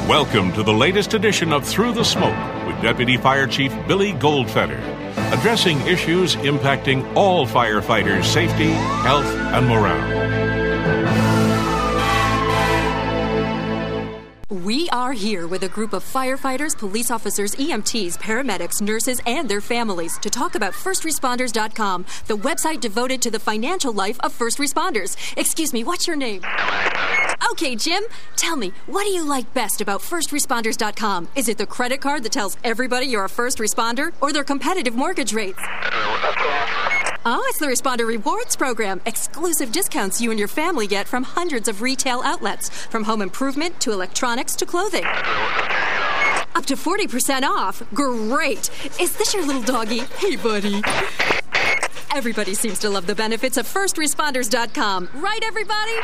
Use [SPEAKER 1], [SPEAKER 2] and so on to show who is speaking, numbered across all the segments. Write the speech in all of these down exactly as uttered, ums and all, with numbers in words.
[SPEAKER 1] Welcome to the latest edition of Through the Smoke with Deputy Fire Chief Billy Goldfeder, addressing issues impacting all firefighters' safety, health, and morale.
[SPEAKER 2] We are here with a group of firefighters, police officers, E M Ts, paramedics, nurses, and their families to talk about first responders dot com, the website devoted to the financial life of first responders. Excuse me, what's your name? Okay, Jim, tell me, what do you like best about first responders dot com? Is it the credit card that tells everybody you're a first responder, or their competitive mortgage rates? Oh, it's the Responder Rewards Program. Exclusive discounts you and your family get from hundreds of retail outlets, from home improvement to electronics to clothing. Up to forty percent off. Great. Is this your little doggy? Hey, buddy. Everybody seems to love the benefits of first responders dot com. Right, everybody?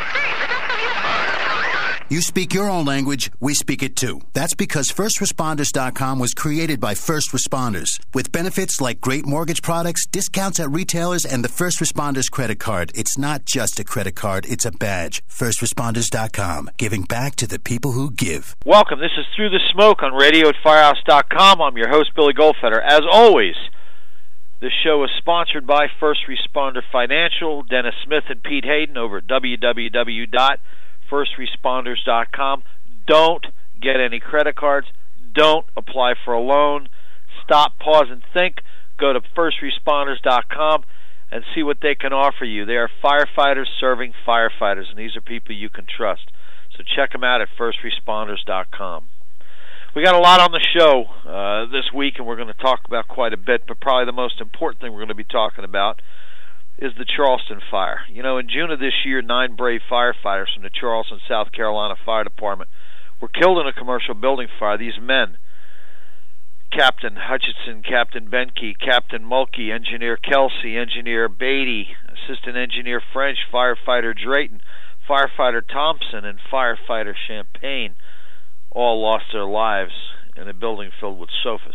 [SPEAKER 3] You speak your own language, we speak it too. That's because first responders dot com was created by first responders. With benefits like great mortgage products, discounts at retailers, and the First Responders credit card. It's not just a credit card, it's a badge. first responders dot com, giving back to the people who give.
[SPEAKER 4] Welcome. This is Through the Smoke on radio at firehouse dot com. I'm your host, Billy Goldfeder. As always, this show is sponsored by First Responder Financial, Dennis Smith and Pete Hayden over at w w w dot first responders dot com. Don't get any credit cards. Don't apply for a loan. Stop, pause, and think. Go to first responders dot com and see what they can offer you. They are firefighters serving firefighters, and these are people you can trust. So check them out at first responders dot com. We got a lot on the show uh, this week, and we're going to talk about quite a bit, but probably the most important thing we're going to be talking about is the Charleston fire. You know, in June of this year, nine brave firefighters from the Charleston, South Carolina Fire Department were killed in a commercial building fire. These men, Captain Hutchinson, Captain Benke, Captain Mulkey, Engineer Kelsey, Engineer Beatty, Assistant Engineer French, Firefighter Drayton, Firefighter Thompson, and Firefighter Champagne, all lost their lives in a building filled with sofas.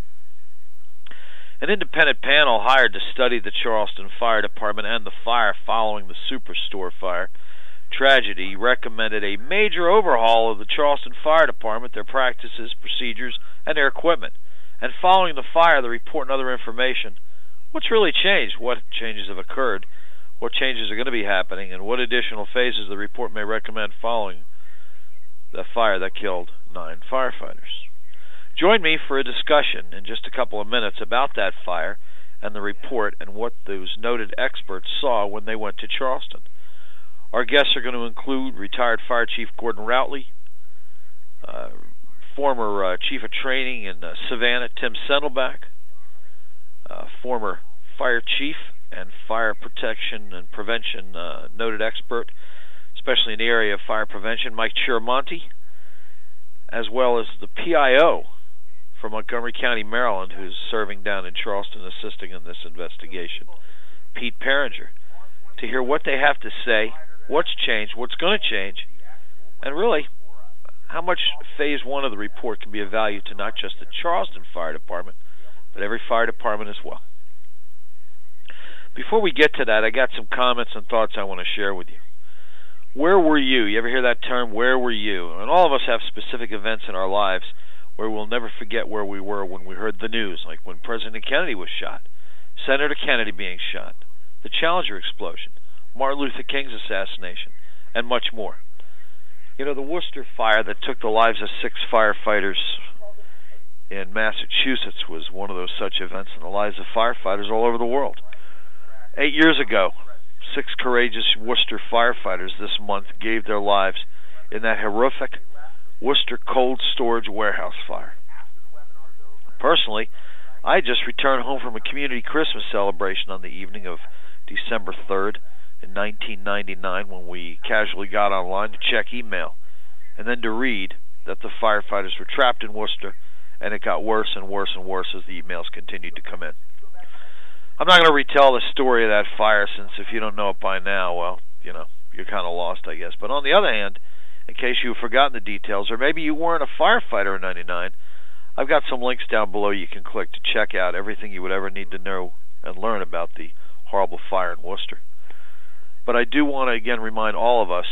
[SPEAKER 4] An independent panel hired to study the Charleston Fire Department and the fire following the Superstore fire tragedy recommended a major overhaul of the Charleston Fire Department, their practices, procedures, and their equipment. And following the fire, the report and other information, what's really changed, what changes have occurred, what changes are going to be happening, and what additional phases the report may recommend following the fire that killed nine firefighters. Join me for a discussion in just a couple of minutes about that fire and the report and what those noted experts saw when they went to Charleston. Our guests are going to include retired Fire Chief Gordon Routley, uh, former uh, Chief of Training in uh, Savannah, Tim Sendelbach, uh, former Fire Chief and Fire Protection and Prevention uh, noted expert, especially in the area of fire prevention, Mike Chiramonte, as well as the P I O from Montgomery County, Maryland, who's serving down in Charleston assisting in this investigation, Pete Paringer, to hear what they have to say, what's changed, what's going to change, and really how much phase one of the report can be of value to not just the Charleston Fire Department, but every fire department as well. Before we get to that, I got some comments and thoughts I want to share with you. Where were you? You ever hear that term, where were you? And all of us have specific events in our lives where we'll never forget where we were when we heard the news, like when President Kennedy was shot, Senator Kennedy being shot, the Challenger explosion, Martin Luther King's assassination, and much more. You know, the Worcester fire that took the lives of six firefighters in Massachusetts was one of those such events in the lives of firefighters all over the world. Eight years ago, six courageous Worcester firefighters this month gave their lives in that horrific Worcester cold storage warehouse fire. Personally, I just returned home from a community Christmas celebration on the evening of December third in nineteen ninety-nine when we casually got online to check email and then to read that the firefighters were trapped in Worcester, and it got worse and worse and worse as the emails continued to come in. I'm not going to retell the story of that fire, since if you don't know it by now, well, you know, you're kind of lost, I guess. But on the other hand, in case you've forgotten the details, or maybe you weren't a firefighter in ninety-nine, I've got some links down below you can click to check out everything you would ever need to know and learn about the horrible fire in Worcester. But I do want to again remind all of us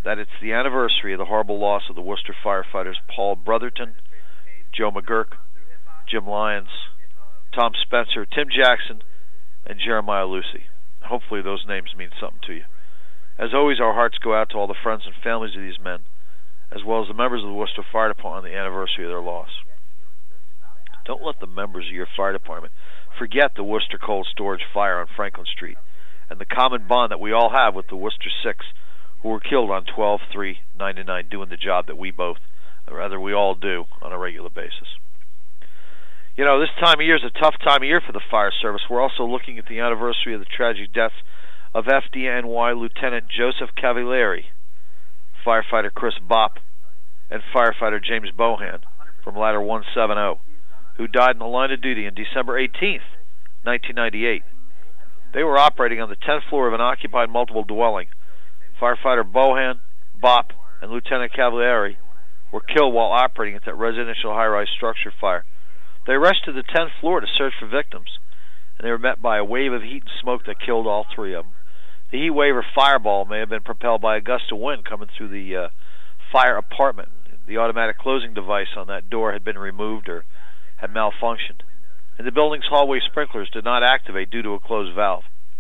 [SPEAKER 4] that it's the anniversary of the horrible loss of the Worcester firefighters Paul Brotherton, Joe McGurk, Jim Lyons, Tom Spencer, Tim Jackson, and Jeremiah Lucy. Hopefully those names mean something to you. As always, our hearts go out to all the friends and families of these men, as well as the members of the Worcester Fire Department on the anniversary of their loss. Don't let the members of your fire department forget the Worcester Cold Storage fire on Franklin Street and the common bond that we all have with the Worcester Six, who were killed on twelve three ninety-nine doing the job that we both, or rather we all do, on a regular basis. You know, this time of year is a tough time of year for the fire service. We're also looking at the anniversary of the tragic deaths of F D N Y Lieutenant Joseph Cavalieri, firefighter Chris Bopp, and firefighter James Bohan from Ladder one seventy, who died in the line of duty on December eighteenth, nineteen ninety-eight. They were operating on the tenth floor of an occupied multiple dwelling. Firefighter Bohan, Bopp, and Lieutenant Cavalieri were killed while operating at that residential high-rise structure fire. They rushed to the tenth floor to search for victims, and they were met by a wave of heat and smoke that killed all three of them. The heat wave or fireball may have been propelled by a gust of wind coming through the uh, fire apartment. The automatic closing device on that door had been removed or had malfunctioned, and the building's hallway sprinklers did not activate due to a closed valve.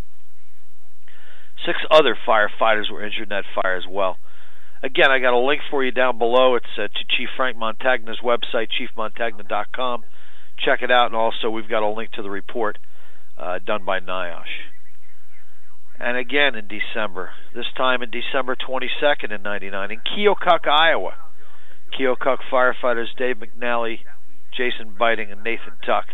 [SPEAKER 4] Six other firefighters were injured in that fire as well. Again, I got a link for you down below. It's uh, to Chief Frank Montagna's website, chief montagna dot com. Check it out, and also we've got a link to the report uh, done by NIOSH. And again in December, this time in December twenty-second in ninety-nine, in Keokuk, Iowa, Keokuk firefighters Dave McNally, Jason Biting, and Nathan Tuck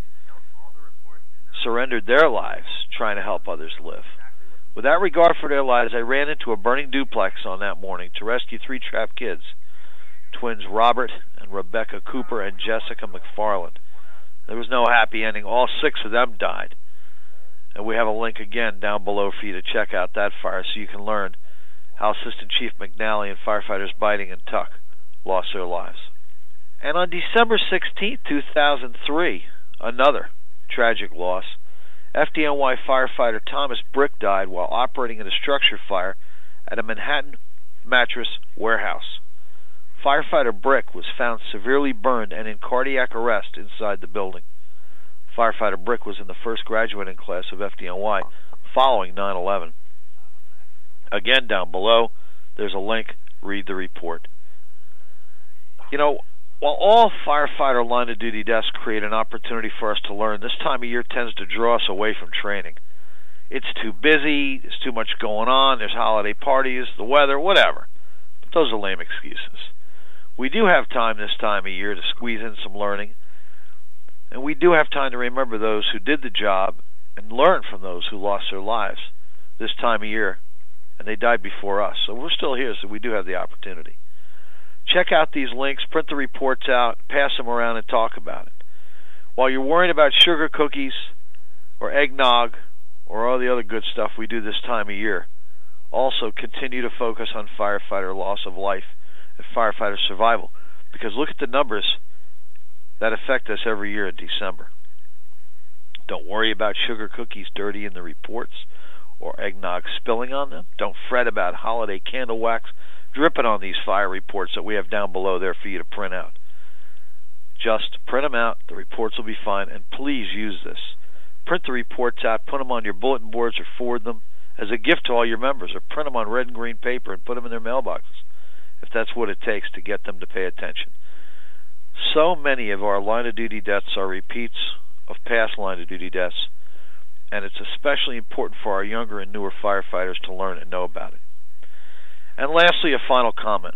[SPEAKER 4] surrendered their lives trying to help others live. Without regard for their lives, I ran into a burning duplex on that morning to rescue three trapped kids, twins Robert and Rebecca Cooper and Jessica McFarland. There was no happy ending. All six of them died. And we have a link again down below for you to check out that fire so you can learn how Assistant Chief McNally and firefighters Biting and Tuck lost their lives. And on December sixteenth, two thousand three, another tragic loss. F D N Y firefighter Thomas Brick died while operating in a structure fire at a Manhattan mattress warehouse. Firefighter Brick was found severely burned and in cardiac arrest inside the building. Firefighter Brick was in the first graduating class of F D N Y following nine eleven. Again, down below, there's a link. Read the report. You know, while all firefighter line-of-duty deaths create an opportunity for us to learn, this time of year tends to draw us away from training. It's too busy, there's too much going on, there's holiday parties, the weather, whatever. But those are lame excuses. We do have time this time of year to squeeze in some learning, and we do have time to remember those who did the job and learn from those who lost their lives this time of year, and they died before us. So we're still here, so we do have the opportunity. Check out these links, print the reports out, pass them around, and talk about it. While you're worrying about sugar cookies or eggnog or all the other good stuff we do this time of year, also continue to focus on firefighter loss of life and firefighter survival, because look at the numbers that affect us every year in December. Don't worry about sugar cookies dirty in the reports or eggnog spilling on them. Don't fret about holiday candle wax dripping on these fire reports that we have down below there for you to print out. Just print them out. The reports will be fine, and please use this. Print the reports out, put them on your bulletin boards or forward them as a gift to all your members, or print them on red and green paper and put them in their mailboxes if that's what it takes to get them to pay attention. So many of our line-of-duty deaths are repeats of past line-of-duty deaths, and it's especially important for our younger and newer firefighters to learn and know about it. And lastly, a final comment.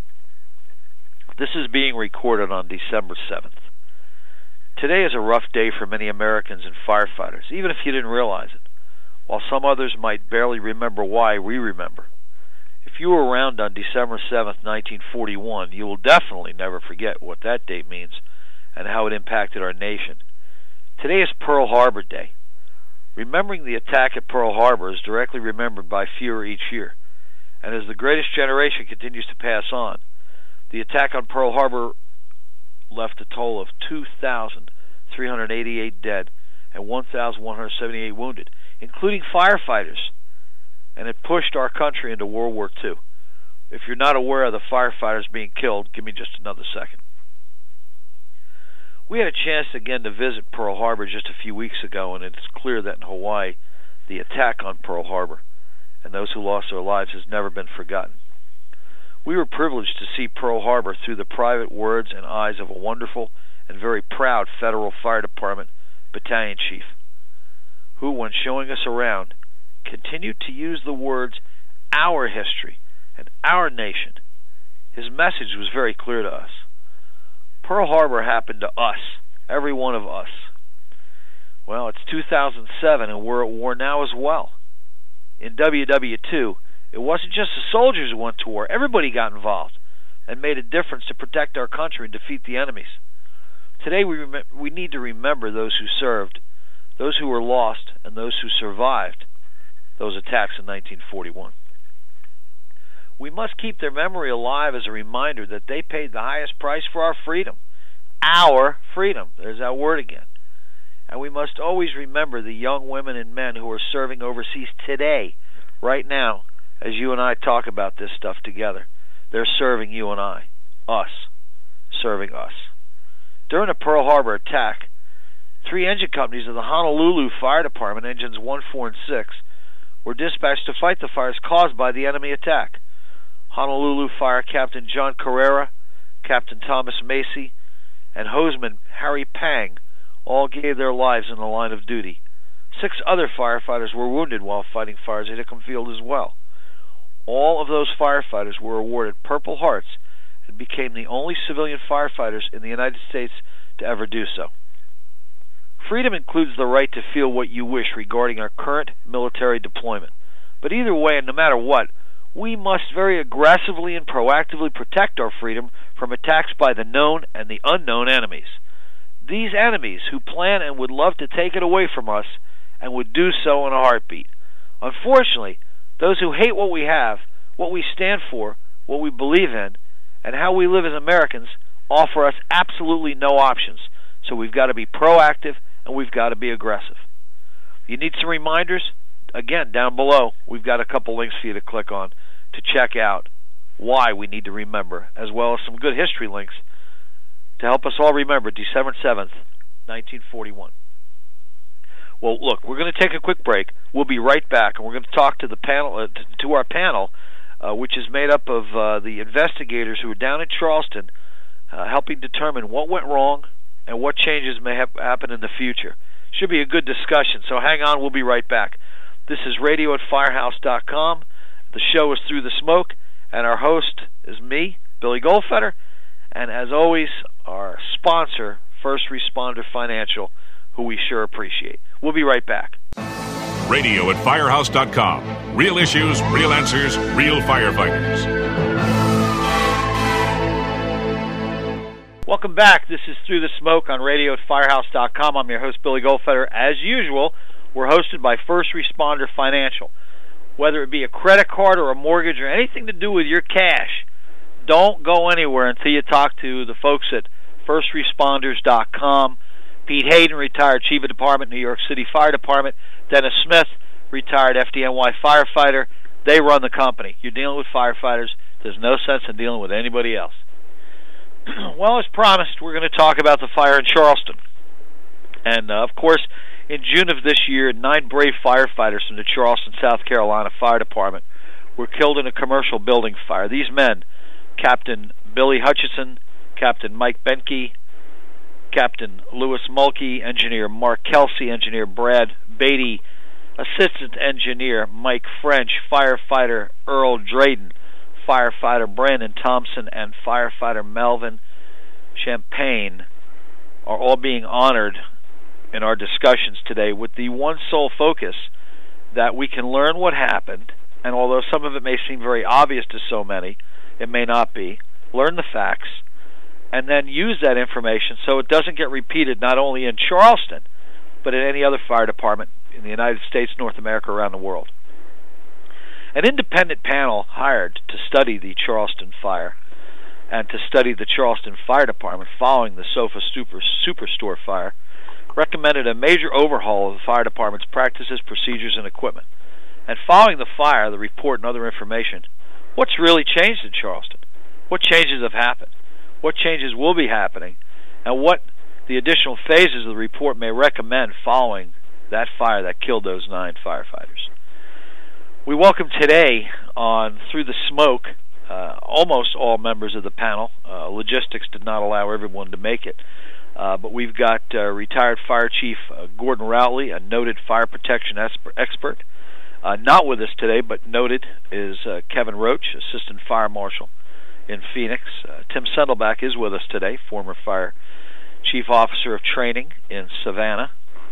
[SPEAKER 4] This is being recorded on December seventh. Today is a rough day for many Americans and firefighters, even if you didn't realize it. While some others might barely remember why, we remember. If you were around on December seventh, nineteen forty-one, you will definitely never forget what that date means and how it impacted our nation. Today is Pearl Harbor Day. Remembering the attack at Pearl Harbor is directly remembered by fewer each year. And as the greatest generation continues to pass on, the attack on Pearl Harbor left a toll of two thousand three hundred eighty-eight dead and one thousand one hundred seventy-eight wounded, including firefighters, and it pushed our country into World War Two. If you're not aware of the firefighters being killed, give me just another second. We had a chance again to visit Pearl Harbor just a few weeks ago, and it's clear that in Hawaii, the attack on Pearl Harbor and those who lost their lives has never been forgotten. We were privileged to see Pearl Harbor through the private words and eyes of a wonderful and very proud Federal Fire Department battalion chief, who, when showing us around, continued to use the words "our history" and "our nation." His message was very clear to us. Pearl Harbor happened to us, every one of us. Well, it's two thousand seven, and we're at war now as well. In W W two, it wasn't just the soldiers who went to war. Everybody got involved and made a difference to protect our country and defeat the enemies. Today, we rem- we need to remember those who served, those who were lost, and those who survived those attacks in nineteen forty-one. We must keep their memory alive as a reminder that they paid the highest price for our freedom. Our freedom. There's that word again. And we must always remember the young women and men who are serving overseas today, right now, as you and I talk about this stuff together. They're serving you and I. Us. Serving us. During the Pearl Harbor attack, three engine companies of the Honolulu Fire Department, engines one, four, and six, were dispatched to fight the fires caused by the enemy attack. Honolulu Fire Captain John Carrera, Captain Thomas Macy, and hosman Harry Pang all gave their lives in the line of duty. Six other firefighters were wounded while fighting fires at Hickam Field as well. All of those firefighters were awarded Purple Hearts and became the only civilian firefighters in the United States to ever do so. Freedom includes the right to feel what you wish regarding our current military deployment. But either way, and no matter what, we must very aggressively and proactively protect our freedom from attacks by the known and the unknown enemies. These enemies who plan and would love to take it away from us and would do so in a heartbeat. Unfortunately, those who hate what we have, what we stand for, what we believe in, and how we live as Americans offer us absolutely no options. So we've got to be proactive and we've got to be aggressive. You need some reminders? Again, down below, we've got a couple links for you to click on to check out why we need to remember, as well as some good history links to help us all remember December seventh, nineteen forty-one. Well, look, we're going to take a quick break. We'll be right back, and we're going to talk to the panel, uh, t- to our panel, uh, which is made up of uh, the investigators who are down in Charleston, uh, helping determine what went wrong and what changes may have happen in the future. Should be a good discussion, so hang on. We'll be right back. This is radio at firehouse dot com. The show is Through the Smoke, and our host is me, Billy Goldfeder, and as always, our sponsor, First Responder Financial, who we sure appreciate. We'll be right back.
[SPEAKER 1] radio at firehouse dot com. Real issues, real answers, real firefighters.
[SPEAKER 4] Welcome back. This is Through the Smoke on radio at firehouse dot com. I'm your host, Billy Goldfeder. As usual, we're hosted by First Responder Financial. Whether it be a credit card or a mortgage or anything to do with your cash, don't go anywhere until you talk to the folks at first responders dot com. Pete Hayden, retired Chief of Department, New York City Fire Department. Dennis Smith, retired F D N Y firefighter. They run the company. You're dealing with firefighters. There's no sense in dealing with anybody else. Well, as promised, we're going to talk about the fire in Charleston. And, uh, of course, in June of this year, nine brave firefighters from the Charleston, South Carolina Fire Department were killed in a commercial building fire. These men, Captain Billy Hutchison, Captain Mike Benke, Captain Lewis Mulkey, Engineer Mark Kelsey, Engineer Brad Beatty, Assistant Engineer Mike French, Firefighter Earl Drayden, Firefighter Brandon Thompson, and Firefighter Melvin Champagne are all being honored in our discussions today with the one sole focus that we can learn what happened, and although some of it may seem very obvious to so many, it may not be, learn the facts, and then use that information so it doesn't get repeated not only in Charleston, but in any other fire department in the United States, North America, around the world. An independent panel hired to study the Charleston fire and to study the Charleston Fire Department following the Sofa Super Superstore fire recommended a major overhaul of the fire department's practices, procedures, and equipment. And following the fire, the report and other information What's really changed in Charleston? What changes have happened? What changes will be happening? And what the additional phases of the report may recommend following that fire that killed those nine firefighters. We welcome today on Through the Smoke uh, almost all members of the panel. Uh, logistics did not allow everyone to make it. Uh, but we've got uh, retired Fire Chief uh, Gordon Routley, a noted fire protection expert. Uh, not with us today, but noted is uh, Kevin Roach, Assistant Fire Marshal in Phoenix. Uh, Tim Sendelbach is with us today, former Fire Chief Officer of Training in Savannah.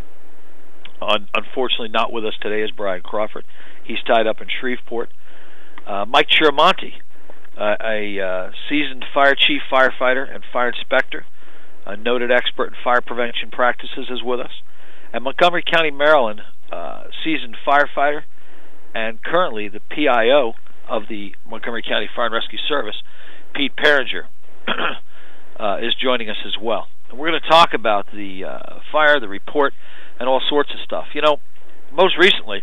[SPEAKER 4] Un- unfortunately, not with us today is Brian Crawford. He's tied up in Shreveport. Uh, Mike Chiramonte, uh, a uh, seasoned fire chief, firefighter, and fire inspector, a noted expert in fire prevention practices, is with us. And Montgomery County, Maryland, uh, seasoned firefighter, and currently the P I O of the Montgomery County Fire and Rescue Service, Pete Peringer, uh, is joining us as well. And we're going to talk about the uh, fire, the report, and all sorts of stuff. You know, most recently,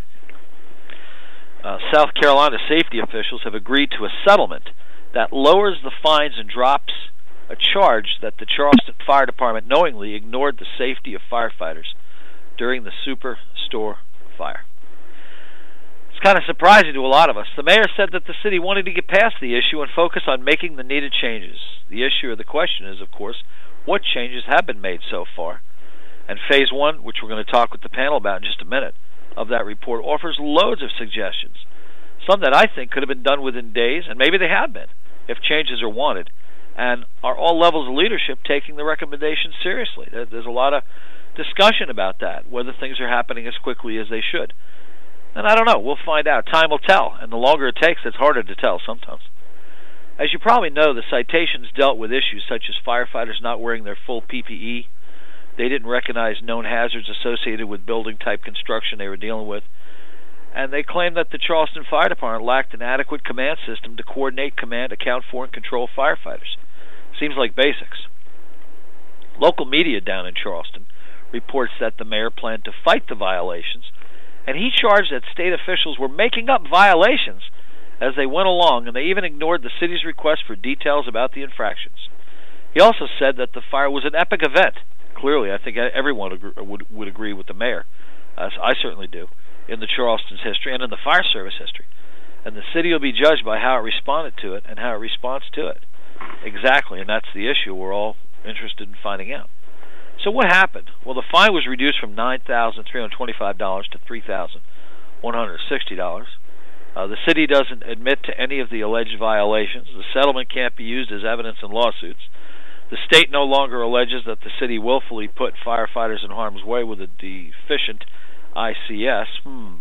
[SPEAKER 4] uh, South Carolina safety officials have agreed to a settlement that lowers the fines and drops a charge that the Charleston Fire Department knowingly ignored the safety of firefighters during the Superstore fire. It's kind of surprising to a lot of us. The mayor said that the city wanted to get past the issue and focus on making the needed changes. The issue or the question is, of course, what changes have been made so far? And phase one, which we're going to talk with the panel about in just a minute, of that report offers loads of suggestions, some that I think could have been done within days, and maybe they have been, if changes are wanted. And are all levels of leadership taking the recommendations seriously? There's a lot of discussion about that, whether things are happening as quickly as they should. And I don't know. We'll find out. Time will tell. And the longer it takes, it's harder to tell sometimes. As you probably know, the citations dealt with issues such as firefighters not wearing their full P P E. They didn't recognize known hazards associated with building-type construction they were dealing with. And they claimed that the Charleston Fire Department lacked an adequate command system to coordinate, command, account for, and control firefighters. Seems like basics. Local media down in Charleston reports that the mayor planned to fight the violations, and he charged that state officials were making up violations as they went along, and they even ignored the city's request for details about the infractions. He also said that the fire was an epic event. Clearly, I think everyone agree, would, would agree with the mayor, as I certainly do, in the Charleston's history and in the fire service history. And the city will be judged by how it responded to it and how it responds to it. Exactly, and that's the issue we're all interested in finding out. So what happened? Well, the fine was reduced from nine thousand three hundred twenty-five dollars to three thousand one hundred sixty dollars. Uh, the city doesn't admit to any of the alleged violations. The settlement can't be used as evidence in lawsuits. The state no longer alleges that the city willfully put firefighters in harm's way with a deficient I C S. Hmm.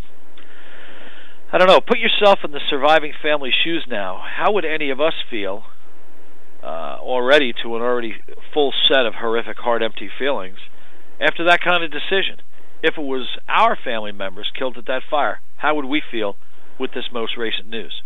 [SPEAKER 4] I don't know. Put yourself in the surviving family's shoes now. How would any of us feel uh, already to an already full set of horrific, heart-empty feelings after that kind of decision? If it was our family members killed at that fire, how would we feel with this most recent news?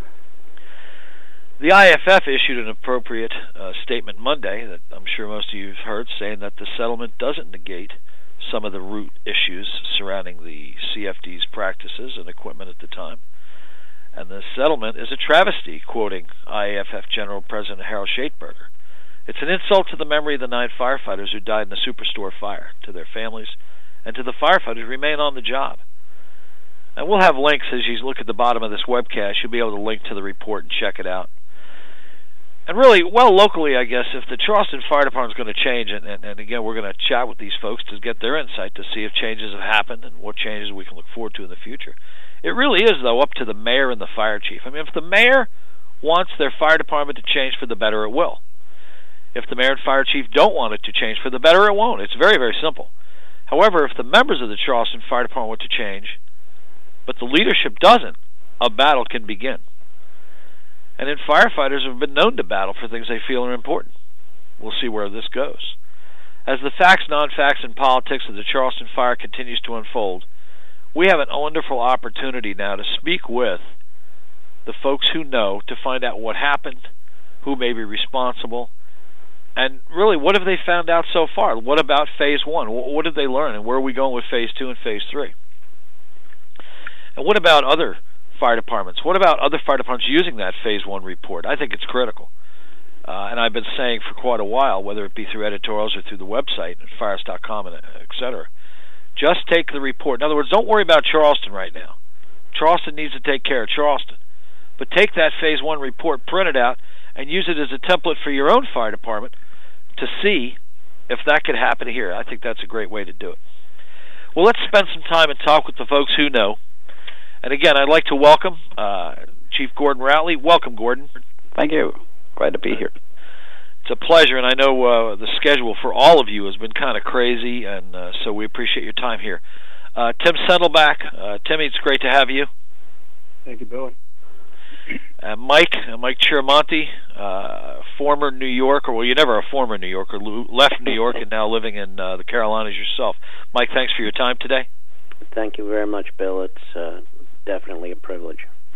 [SPEAKER 4] The I F F issued an appropriate uh, statement Monday that I'm sure most of you have heard, saying that the settlement doesn't negate some of the root issues surrounding the C F D's practices and equipment at the time. And the settlement is a travesty, quoting I A F F General President Harold Schaitberger. It's an insult to the memory of the nine firefighters who died in the Superstore fire, to their families, and to the firefighters who remain on the job. And we'll have links as you look at the bottom of this webcast. You'll be able to link to the report and check it out. And really, well, locally, I guess, if the Charleston Fire Department is going to change, and, and, and again, we're going to chat with these folks to get their insight to see if changes have happened and what changes we can look forward to in the future. It really is, though, up to the mayor and the fire chief. I mean, if the mayor wants their fire department to change for the better, it will. If the mayor and fire chief don't want it to change for the better, it won't. It's very, very simple. However, if the members of the Charleston Fire Department want to change, but the leadership doesn't, a battle can begin. And then firefighters have been known to battle for things they feel are important. We'll see where this goes. As the facts, non-facts, and politics of the Charleston fire continues to unfold, we have a wonderful opportunity now to speak with the folks who know, to find out what happened, who may be responsible, and really, what have they found out so far? What about phase one? What did they learn, and where are we going with phase two and phase three? And what about other fire departments. What about other fire departments using that Phase One report? I think it's critical, uh, and I've been saying for quite a while, whether it be through editorials or through the website at fires dot com and et cetera. Just take the report. In other words, don't worry about Charleston right now. Charleston needs to take care of Charleston, but take that Phase One report, print it out, and use it as a template for your own fire department to see if that could happen here. I think that's a great way to do it. Well, let's spend some time and talk with the folks who know. And again, I'd like to welcome uh, Chief Gordon Routley. Welcome, Gordon.
[SPEAKER 5] Thank you. Glad to be here.
[SPEAKER 4] It's a pleasure, and I know uh, the schedule for all of you has been kind of crazy, and uh, so we appreciate your time here. Uh, Tim Sendelbach. Uh, Timmy, it's great to have you.
[SPEAKER 6] Thank you, Billy.
[SPEAKER 4] Uh, Mike, uh, Mike Chiramonte, uh, former New Yorker. Well, you're never a former New Yorker. Left New York and now living in uh, the Carolinas yourself. Mike, thanks for your time today.
[SPEAKER 7] Thank you very much, Bill. It's uh, definitely a privilege.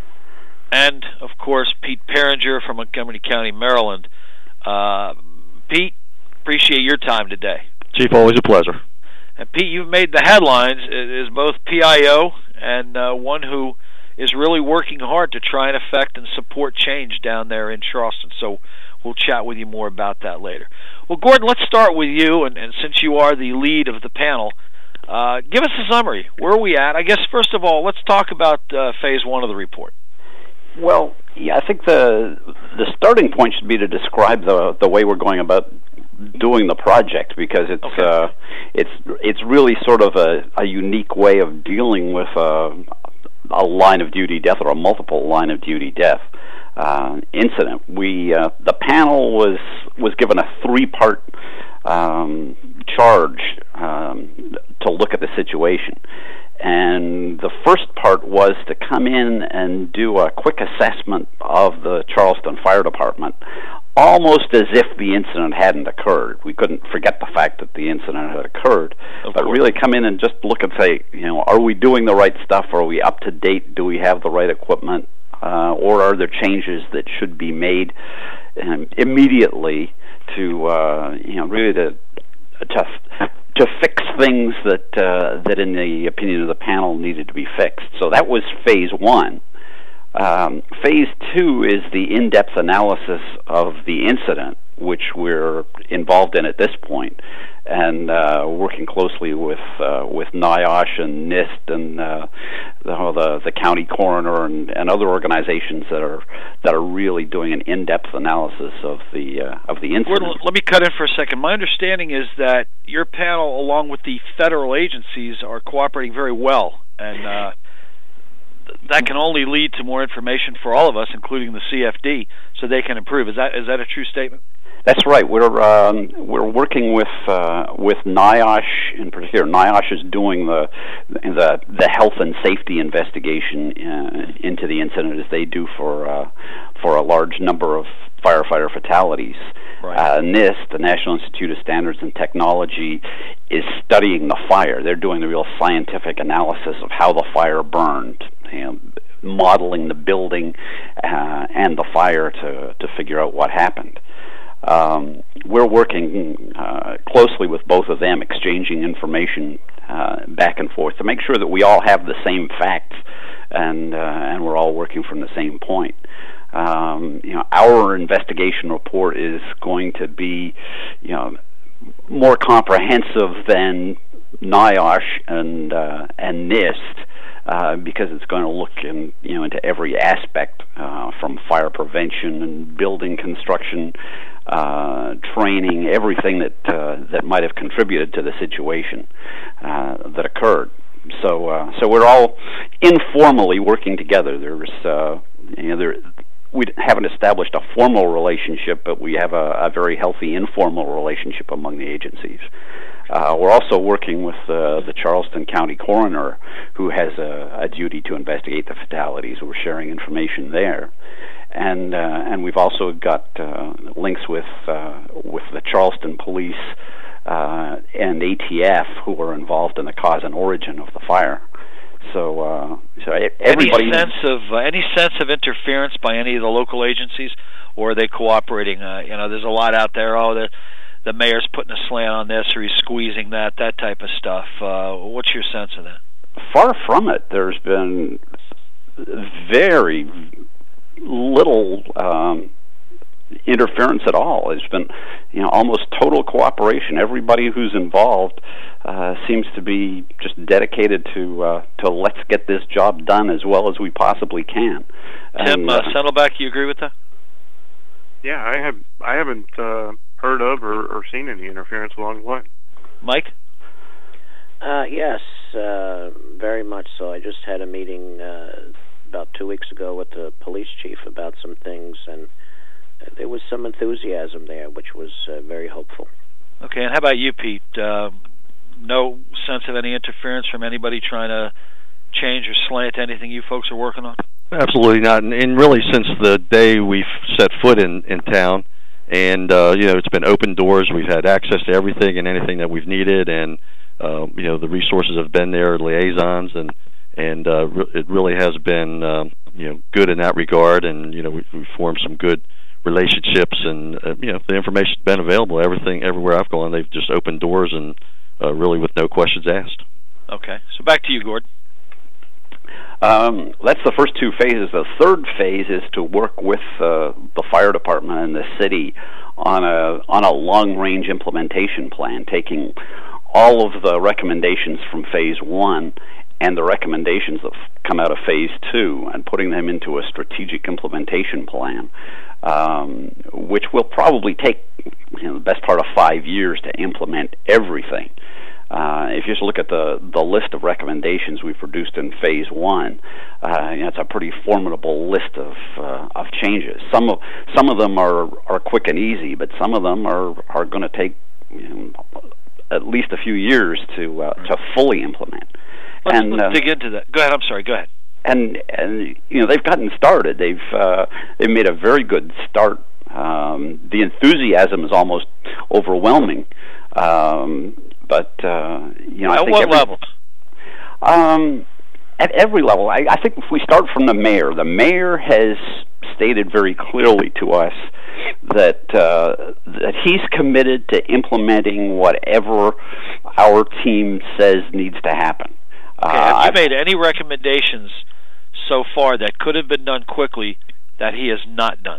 [SPEAKER 4] And, of course, Pete Peringer from Montgomery County, Maryland. Uh, Pete, appreciate your time today.
[SPEAKER 6] Chief, always a pleasure.
[SPEAKER 4] And, Pete, you've made the headlines as both P I O and uh, one who is really working hard to try and affect and support change down there in Charleston. So we'll chat with you more about that later. Well, Gordon, let's start with you, and, and since you are the lead of the panel, uh, give us a summary. Where are we at? I guess, first of all, let's talk about uh, Phase One of the report.
[SPEAKER 5] Well, yeah, I think the the starting point should be to describe the the way we're going about doing the project, because it's okay. uh, it's it's really sort of a, a unique way of dealing with uh, a line of duty death or a multiple line of duty death uh, incident. We uh, the panel was was given a three part um, charge um, to look at the situation, and the first part was to come in and do a quick assessment of the Charleston Fire Department, almost as if the incident hadn't occurred. We couldn't forget the fact that the incident had occurred, of but course. Really come in and just look and say, you know, are we doing the right stuff? Are we up to date? Do we have the right equipment? Uh, or are there changes that should be made um, immediately to, uh, you know, really to to to fix things that uh, that, in the opinion of the panel, needed to be fixed. So that was phase one. Um, phase two is the in-depth analysis of the incident, which we're involved in at this point, and uh, working closely with uh, with NIOSH and NIST and uh, the, the the county coroner and, and other organizations that are that are really doing an in-depth analysis of the uh, of the incident.
[SPEAKER 4] Gordon, let me cut in for a second. My understanding is that your panel, along with the federal agencies, are cooperating very well, and uh, that can only lead to more information for all of us, including the C F D, so they can improve. Is that is that a true statement?
[SPEAKER 5] That's right. We're um, we're working with uh, with NIOSH in particular. NIOSH is doing the the the health and safety investigation uh, into the incident, as they do for uh, for a large number of firefighter fatalities.
[SPEAKER 4] Right.
[SPEAKER 5] Uh, NIST, the National Institute of Standards and Technology, is studying the fire. They're doing the real scientific analysis of how the fire burned, you know, modeling the building uh, and the fire to to figure out what happened. Um, we're working uh, closely with both of them, exchanging information uh, back and forth to make sure that we all have the same facts and uh, and we're all working from the same point. Um, you know, our investigation report is going to be, you know, more comprehensive than NIOSH and uh, and NIST. Uh, because it's going to look in, you know, into every aspect, uh, from fire prevention and building construction, uh, training, everything that uh, that might have contributed to the situation uh, that occurred. So, uh, so we're all informally working together. There's, uh, you know, there. We haven't established a formal relationship, but we have a, a very healthy informal relationship among the agencies. Uh, we're also working with uh, the Charleston County coroner, who has a, a duty to investigate the fatalities. We're sharing information there, and uh, and we've also got uh, links with uh, with the Charleston police uh, and A T F, who are involved in the cause and origin of the fire. So, uh, so everybody.
[SPEAKER 4] Any sense of uh, any sense of interference by any of the local agencies, or are they cooperating? Uh, you know, there's a lot out there. Oh, the the mayor's putting a slant on this, or he's squeezing that, that type of stuff. Uh, what's your sense of that?
[SPEAKER 5] Far from it. There's been very little um, interference at all. It's been, you know, almost total cooperation. Everybody who's involved uh, seems to be just dedicated to uh, to let's get this job done as well as we possibly can.
[SPEAKER 4] Tim,
[SPEAKER 5] and,
[SPEAKER 4] uh,
[SPEAKER 5] uh,
[SPEAKER 4] Saddleback, you agree with that?
[SPEAKER 6] Yeah, I have. I haven't uh, heard of or, or seen any interference along the way.
[SPEAKER 4] Mike?
[SPEAKER 7] Uh, yes, uh, very much so. I just had a meeting uh, about two weeks ago with the police chief about some things, and uh, there was some enthusiasm there, which was uh, very hopeful.
[SPEAKER 4] Okay, and how about you, Pete? Uh, no sense of any interference from anybody trying to change or slant anything you folks are working on?
[SPEAKER 8] Absolutely not, and, and really since the day we've set foot in, in town, and uh, you know, it's been open doors. We've had access to everything and anything that we've needed, and uh, you know, the resources have been there, liaisons, and and uh, re- it really has been um, you know, good in that regard. And you know, we, we've formed some good relationships, and uh, you know, the information's been available. Everything, everywhere I've gone, they've just opened doors, and uh, really with no questions asked.
[SPEAKER 4] Okay, so back to you, Gordon.
[SPEAKER 5] Um, that's the first two phases. The third phase is to work with uh, the fire department and the city on a on a long-range implementation plan, taking all of the recommendations from phase one and the recommendations that come out of phase two and putting them into a strategic implementation plan, um, which will probably take, you know, the best part of five years to implement everything. Uh, if you just look at the, the list of recommendations we produced in phase one, uh, you know, it's a pretty formidable list of uh, of changes. Some of some of them are, are quick and easy, but some of them are are going to take, you know, at least a few years to uh, to fully implement.
[SPEAKER 4] Let's,
[SPEAKER 5] and,
[SPEAKER 4] let's
[SPEAKER 5] uh,
[SPEAKER 4] dig into that. Go ahead. I'm sorry. Go ahead.
[SPEAKER 5] And and you know, they've gotten started. They've uh, they've made a very good start. Um, the enthusiasm is almost overwhelming. Um, But uh, you know,
[SPEAKER 4] at
[SPEAKER 5] I think
[SPEAKER 4] what
[SPEAKER 5] every,
[SPEAKER 4] level?
[SPEAKER 5] Um, at every level. I, I think if we start from the mayor, the mayor has stated very clearly to us that uh, that he's committed to implementing whatever our team says needs to happen.
[SPEAKER 4] Okay,
[SPEAKER 5] uh,
[SPEAKER 4] have you
[SPEAKER 5] I've,
[SPEAKER 4] made any recommendations so far that could have been done quickly that he has not done?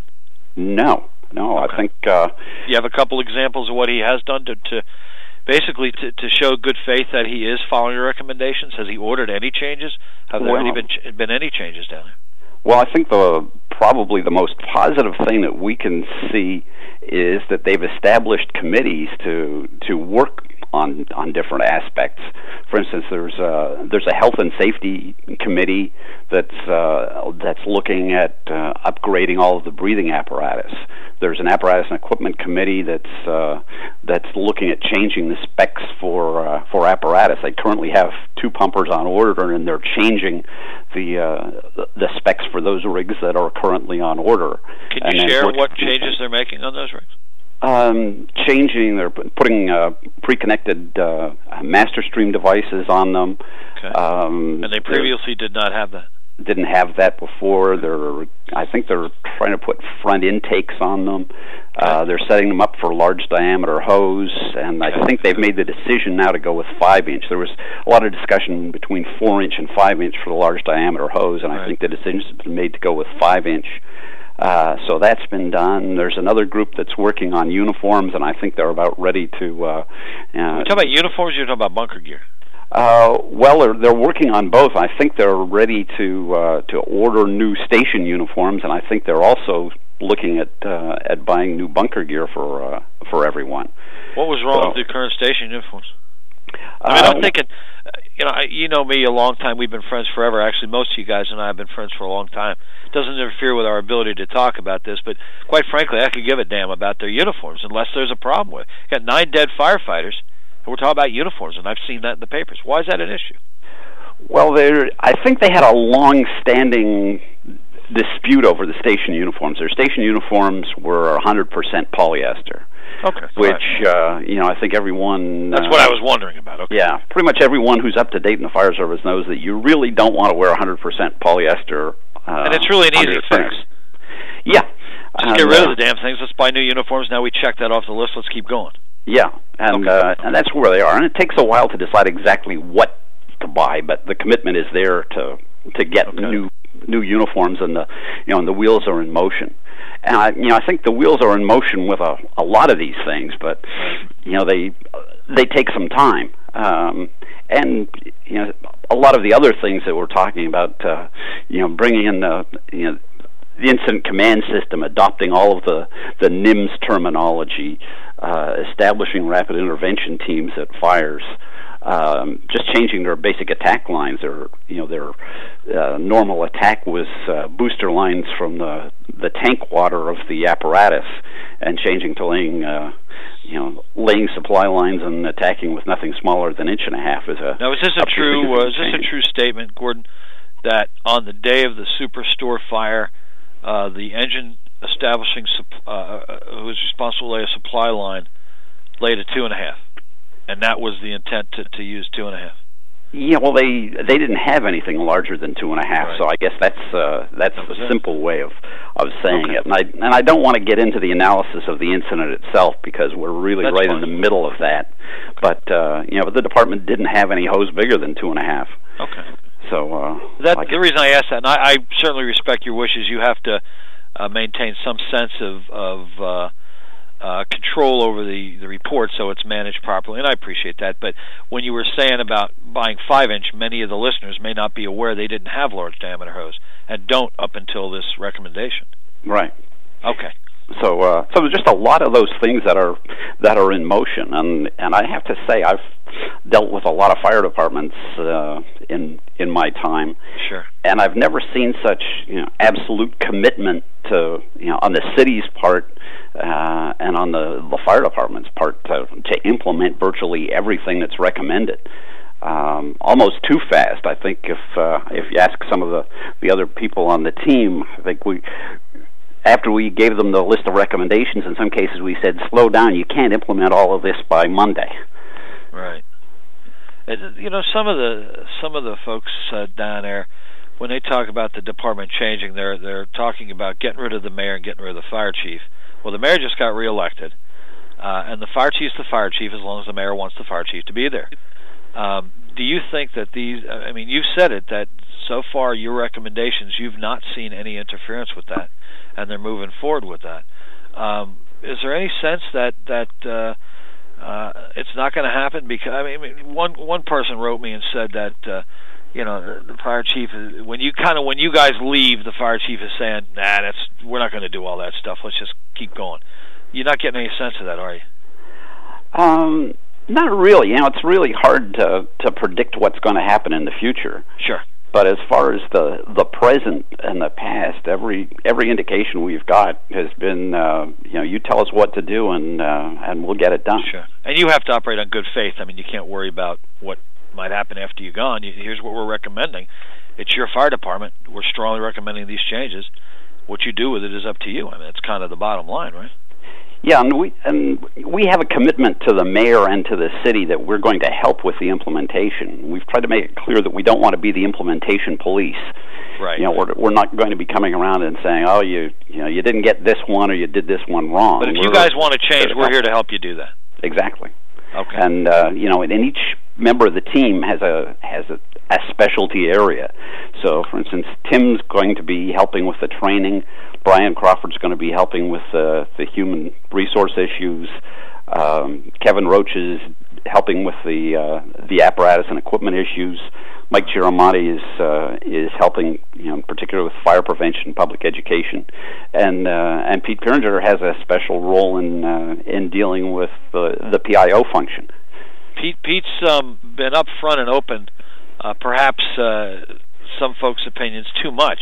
[SPEAKER 5] No, no.
[SPEAKER 4] Okay.
[SPEAKER 5] I think. Uh,
[SPEAKER 4] you have a couple examples of what he has done to. to Basically, to, to show good faith that he is following your recommendations. Has he ordered any changes? Have there
[SPEAKER 5] well,
[SPEAKER 4] any been, ch- been any changes down there?
[SPEAKER 5] Well, I think the probably the most positive thing that we can see is that they've established committees to to work on on different aspects. For instance, there's a there's a health and safety committee that's uh, that's looking at uh, upgrading all of the breathing apparatus. There's an apparatus and equipment committee that's uh, that's looking at changing the specs for uh, for apparatus. They currently have two pumpers on order, and they're changing the uh, the specs for those rigs that are currently on order.
[SPEAKER 4] Can you share what changes they're making on those rigs?
[SPEAKER 5] Um, changing, they're putting uh, pre-connected uh, master stream devices on them.
[SPEAKER 4] Okay.
[SPEAKER 5] Um,
[SPEAKER 4] and they previously did not have that.
[SPEAKER 5] Didn't have that before. They're, I think they're trying to put front intakes on them.
[SPEAKER 4] Okay.
[SPEAKER 5] Uh, they're setting them up for large diameter hose, and
[SPEAKER 4] okay.
[SPEAKER 5] I think they've made the decision now to go with five inch. There was a lot of discussion between four inch and five inch for the large diameter hose, and
[SPEAKER 4] right.
[SPEAKER 5] I think the decision's been made to go with five inch. Uh, so that's been done. There's another group that's working on uniforms, and I think they're about ready to. Uh, uh,
[SPEAKER 4] You're talking about uniforms, or you're talking about bunker gear?
[SPEAKER 5] Uh, well, they're, they're working on both. I think they're ready to uh, to order new station uniforms, and I think they're also looking at uh, at buying new bunker gear for uh, for everyone.
[SPEAKER 4] What was wrong
[SPEAKER 5] so,
[SPEAKER 4] with the current station uniforms? I mean, I'm thinking, you know, I, you know me a long time. We've been friends forever. Actually, most of you guys and I have been friends for a long time. It doesn't interfere with our ability to talk about this, but quite frankly, I could give a damn about their uniforms unless there's a problem with it. Got nine dead firefighters, and we're talking about uniforms, and I've seen that in the papers. Why is that an issue?
[SPEAKER 5] Well, there, I think they had a long-standing dispute over the station uniforms. Their station uniforms were one hundred percent polyester.
[SPEAKER 4] Okay.
[SPEAKER 5] Which,
[SPEAKER 4] right.
[SPEAKER 5] uh, you know, I think everyone...
[SPEAKER 4] That's
[SPEAKER 5] uh,
[SPEAKER 4] what I was wondering about. Okay.
[SPEAKER 5] Yeah, pretty much everyone who's up to date in the fire service knows that you really don't want to wear one hundred percent polyester. Uh,
[SPEAKER 4] and it's really an easy fix.
[SPEAKER 5] Yeah.
[SPEAKER 4] Just
[SPEAKER 5] um,
[SPEAKER 4] get rid
[SPEAKER 5] uh,
[SPEAKER 4] of the damn things. Let's buy new uniforms. Now we check that off the list. Let's keep going.
[SPEAKER 5] Yeah, and
[SPEAKER 4] okay.
[SPEAKER 5] uh, and that's where they are. And it takes a while to decide exactly what to buy, but the commitment is there to to get
[SPEAKER 4] okay.
[SPEAKER 5] new new uniforms, and the you know and the wheels are in motion. And I, you know, I think the wheels are in motion with a, a lot of these things, but you know, they they take some time. Um, and you know, a lot of the other things that we're talking about, uh, you know, bringing in the you know the incident command system, adopting all of the the N I M S terminology, uh, establishing rapid intervention teams at fires. Um, just changing their basic attack lines. Their, you know, their uh, normal attack was uh, booster lines from the the tank water of the apparatus, and changing to laying, uh, you know, laying supply lines and attacking with nothing smaller than inch and a half is a.
[SPEAKER 4] Now, is this a, a true? Uh, is this a true statement, Gordon? That on the day of the Superstore fire, uh, the engine establishing sup- uh, who was responsible to lay a supply line laid a two and a half. And that was the intent to, to use two and a half.
[SPEAKER 5] Yeah, well, they they didn't have anything larger than two and a half,
[SPEAKER 4] right.
[SPEAKER 5] so I guess that's uh, that's
[SPEAKER 4] that
[SPEAKER 5] a
[SPEAKER 4] it.
[SPEAKER 5] simple way of of saying
[SPEAKER 4] okay.
[SPEAKER 5] it. And I and I don't want to get into the analysis of the incident itself because we're really
[SPEAKER 4] that's
[SPEAKER 5] right
[SPEAKER 4] fine.
[SPEAKER 5] in the middle of that. But uh, you know, the department didn't have any hose bigger than two and a half.
[SPEAKER 4] Okay.
[SPEAKER 5] So uh,
[SPEAKER 4] that's
[SPEAKER 5] like
[SPEAKER 4] the reason I asked that, and I, I certainly respect your wishes. You have to uh, maintain some sense of of. Uh, Uh, control over the, the report so it's managed properly, and I appreciate that. But when you were saying about buying five inch, many of the listeners may not be aware they didn't have large diameter hose, and don't up until this recommendation.
[SPEAKER 5] Right.
[SPEAKER 4] Okay.
[SPEAKER 5] So, uh, so there's just a lot of those things that are that are in motion, and and I have to say I've dealt with a lot of fire departments uh, in in my time.
[SPEAKER 4] Sure.
[SPEAKER 5] And I've never seen such you know absolute commitment to you know on the city's part uh, and on the the fire department's part to to implement virtually everything that's recommended. Um, almost too fast. I think if uh, if you ask some of the the other people on the team, I think we. After we gave them the list of recommendations, in some cases we said, slow down, you can't implement all of this by Monday.
[SPEAKER 4] Right. It, you know, some of the some of the folks uh, down there, when they talk about the department changing, they're they're talking about getting rid of the mayor and getting rid of the fire chief. Well, the mayor just got reelected, uh, and the fire chief's the fire chief as long as the mayor wants the fire chief to be there. Um, do you think that these, I mean, you've said it, that so far your recommendations, you've not seen any interference with that, and they're moving forward with that. Um, is there any sense that that uh, uh, it's not going to happen? Because I mean, one one person wrote me and said that uh, you know the, the fire chief is, when you kind of when you guys leave, the fire chief is saying, "Nah, that's we're not going to do all that stuff. Let's just keep going." You're not getting any sense of that, are you?
[SPEAKER 5] Um, not really. You know, it's really hard to to predict what's going to happen in the future.
[SPEAKER 4] Sure.
[SPEAKER 5] But as far as the the present and the past, every every indication we've got has been, uh, you know, you tell us what to do, and uh, and we'll get it done.
[SPEAKER 4] Sure. And you have to operate on good faith. I mean, you can't worry about what might happen after you're gone. You, here's what we're recommending. It's your fire department. We're strongly recommending these changes. What you do with it is up to you. I mean, it's kind of the bottom line, right?
[SPEAKER 5] Yeah, and we and we have a commitment to the mayor and to the city that we're going to help with the implementation. We've tried to make it clear that we don't want to be the implementation police.
[SPEAKER 4] Right.
[SPEAKER 5] You know, we're we're not going to be coming around and saying, "Oh, you you know, you didn't get this one or you did this one wrong."
[SPEAKER 4] But if
[SPEAKER 5] we're,
[SPEAKER 4] you guys want to change, we're here to help you do that.
[SPEAKER 5] Exactly.
[SPEAKER 4] Okay.
[SPEAKER 5] And uh, you know, and each member of the team has a has a, a specialty area. So, for instance, Tim's going to be helping with the training. Brian Crawford's going to be helping with uh, the human resource issues. Um, Kevin Roach is helping with the uh, the apparatus and equipment issues. Mike Giramati is uh, is helping, you know, in particular with fire prevention, public education, and uh, and Pete Piringer has a special role in uh, in dealing with the the P I O function.
[SPEAKER 4] Pete Pete's um, been up front and open, uh, perhaps uh, some folks' opinions too much.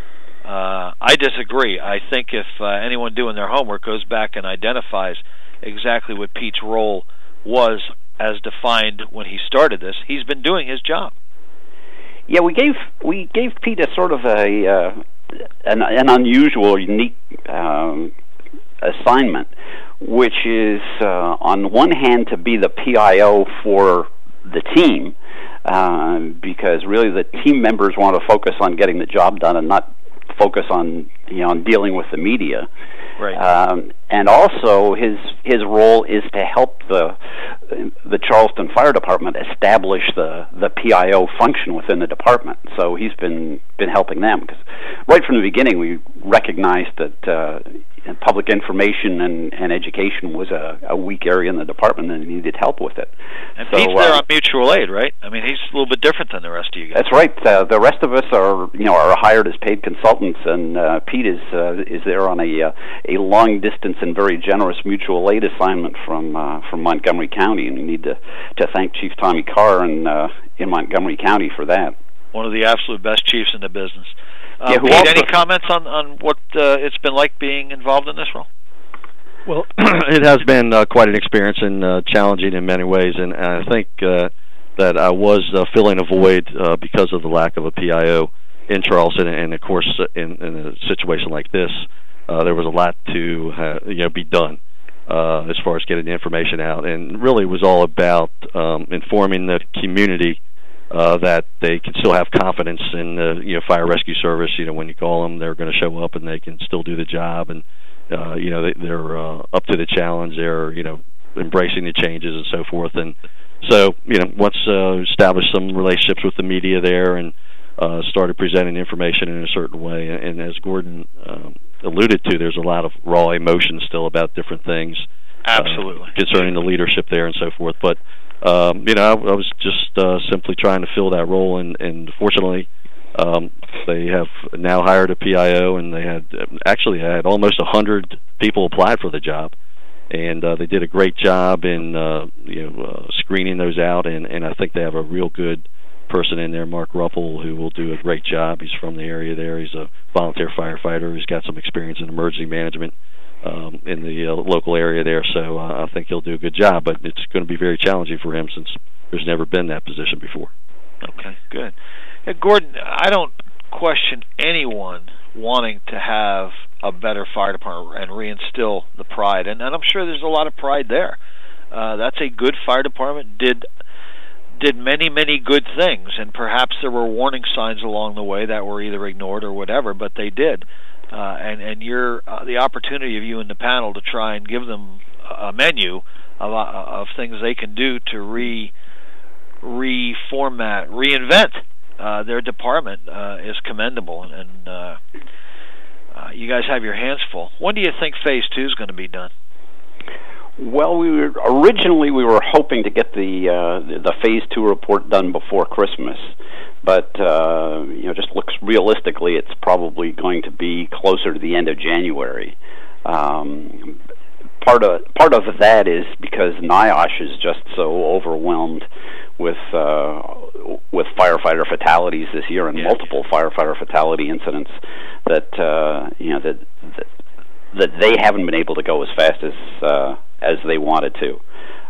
[SPEAKER 4] Uh, I disagree. I think if uh, anyone doing their homework goes back and identifies exactly what Pete's role was as defined when he started this, he's been doing his job.
[SPEAKER 5] Yeah, we gave we gave Pete a sort of a uh, an, an unusual, unique um, assignment, which is uh, on one hand to be the P I O for the team, uh, because really the team members want to focus on getting the job done and not focus on you know on dealing with the media.
[SPEAKER 4] Right.
[SPEAKER 5] Um, and also his his role is to help the the Charleston Fire Department establish the, the P I O function within the department. So he's been been helping them, because right from the beginning we recognized that uh, public information and, and education was a, a weak area in the department and needed help with it.
[SPEAKER 4] And
[SPEAKER 5] so,
[SPEAKER 4] Pete's there
[SPEAKER 5] uh,
[SPEAKER 4] on mutual aid, right? I mean, he's a little bit different than the rest of you guys.
[SPEAKER 5] That's right. Uh, the rest of us are, you know, are hired as paid consultants, and uh, Pete is uh, is there on a uh, a long distance and very generous mutual aid assignment from uh, from Montgomery County, and we need to to thank Chief Tommy Carr in uh, in Montgomery County for that.
[SPEAKER 4] One of the absolute best chiefs in the business. Uh,
[SPEAKER 5] yeah, who
[SPEAKER 4] Pete,
[SPEAKER 5] also,
[SPEAKER 4] any comments on on what uh, it's been like being involved in this role?
[SPEAKER 8] Well, it has been uh, quite an experience and uh, challenging in many ways, and I think uh, that I was uh, filling a void uh, because of the lack of a P I O in Charleston, and of course, in, in a situation like this, uh, there was a lot to uh, you know be done uh, as far as getting the information out, and really it was all about um, informing the community uh, that they can still have confidence in the you know fire rescue service. You know, when you call them, they're going to show up and they can still do the job, and uh, you know they, they're uh, up to the challenge. They're you know embracing the changes and so forth, and so you know once uh, established some relationships with the media there and uh, started presenting information in a certain way, and, and as Gordon um, alluded to, there's a lot of raw emotion still about different things.
[SPEAKER 4] Absolutely.
[SPEAKER 8] Uh, concerning the leadership there and so forth, but. Um, you know, I, I was just uh, simply trying to fill that role, and, and fortunately, um, they have now hired a P I O, and they had actually had almost a hundred people apply for the job, and uh, they did a great job in uh, you know uh, screening those out, and, and I think they have a real good person in there, Mark Ruppel, who will do a great job. He's from the area there. He's a volunteer firefighter. He's got some experience in emergency management. Um, in the uh, local area there, so uh, I think he'll do a good job, but it's going to be very challenging for him since there's never been that position before.
[SPEAKER 4] Okay, good. Hey, Gordon, I don't question anyone wanting to have a better fire department and reinstill the pride, and, and I'm sure there's a lot of pride there. Uh, that's a good fire department, did did many, many good things, and perhaps there were warning signs along the way that were either ignored or whatever, but they did. Uh, and and you're uh, the opportunity of you and the panel to try and give them a menu of, uh, of things they can do to re reformat, reinvent uh, their department uh, is commendable. And uh, uh, you guys have your hands full. When do you think Phase Two is going to be done?
[SPEAKER 5] Well, we were originally we were hoping to get the uh, the Phase Two report done before Christmas. But uh, you know, just looks realistically, it's probably going to be closer to the end of January. Um, part of part of that is because NIOSH is just so overwhelmed with uh, with firefighter fatalities this year, and
[SPEAKER 4] yeah.
[SPEAKER 5] multiple firefighter fatality incidents that uh, you know that, that that they haven't been able to go as fast as uh, as they wanted to.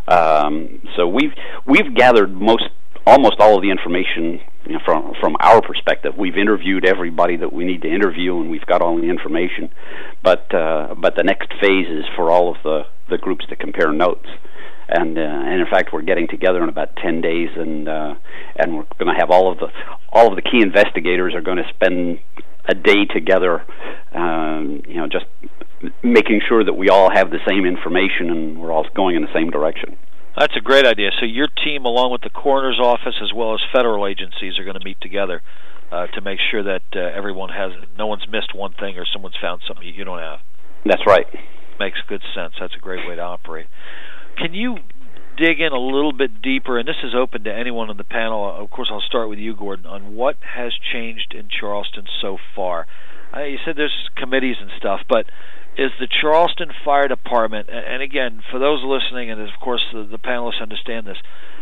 [SPEAKER 5] Um, so we've we've gathered most. almost all of the information, you know, from from our perspective. We've interviewed everybody that we need to interview, and we've got all the information. But uh, but the next phase is for all of the, the groups to compare notes. And uh, and in fact, we're getting together in about ten days, and uh, and we're going to have all of the all of the key investigators are going to spend a day together, um, you know, just making sure that we all have the same information and we're all going in the same direction.
[SPEAKER 4] That's a great idea. So your team, along with the coroner's office as well as federal agencies, are going to meet together uh, to make sure that uh, everyone has, no one's missed one thing or someone's found something you don't have.
[SPEAKER 5] That's right.
[SPEAKER 4] Makes good sense. That's a great way to operate. Can you dig in a little bit deeper, and this is open to anyone on the panel, of course I'll start with you, Gordon, on what has changed in Charleston so far? Uh, you said there's committees and stuff, but is the Charleston Fire Department, and again, for those listening, and of course the, the panelists understand this,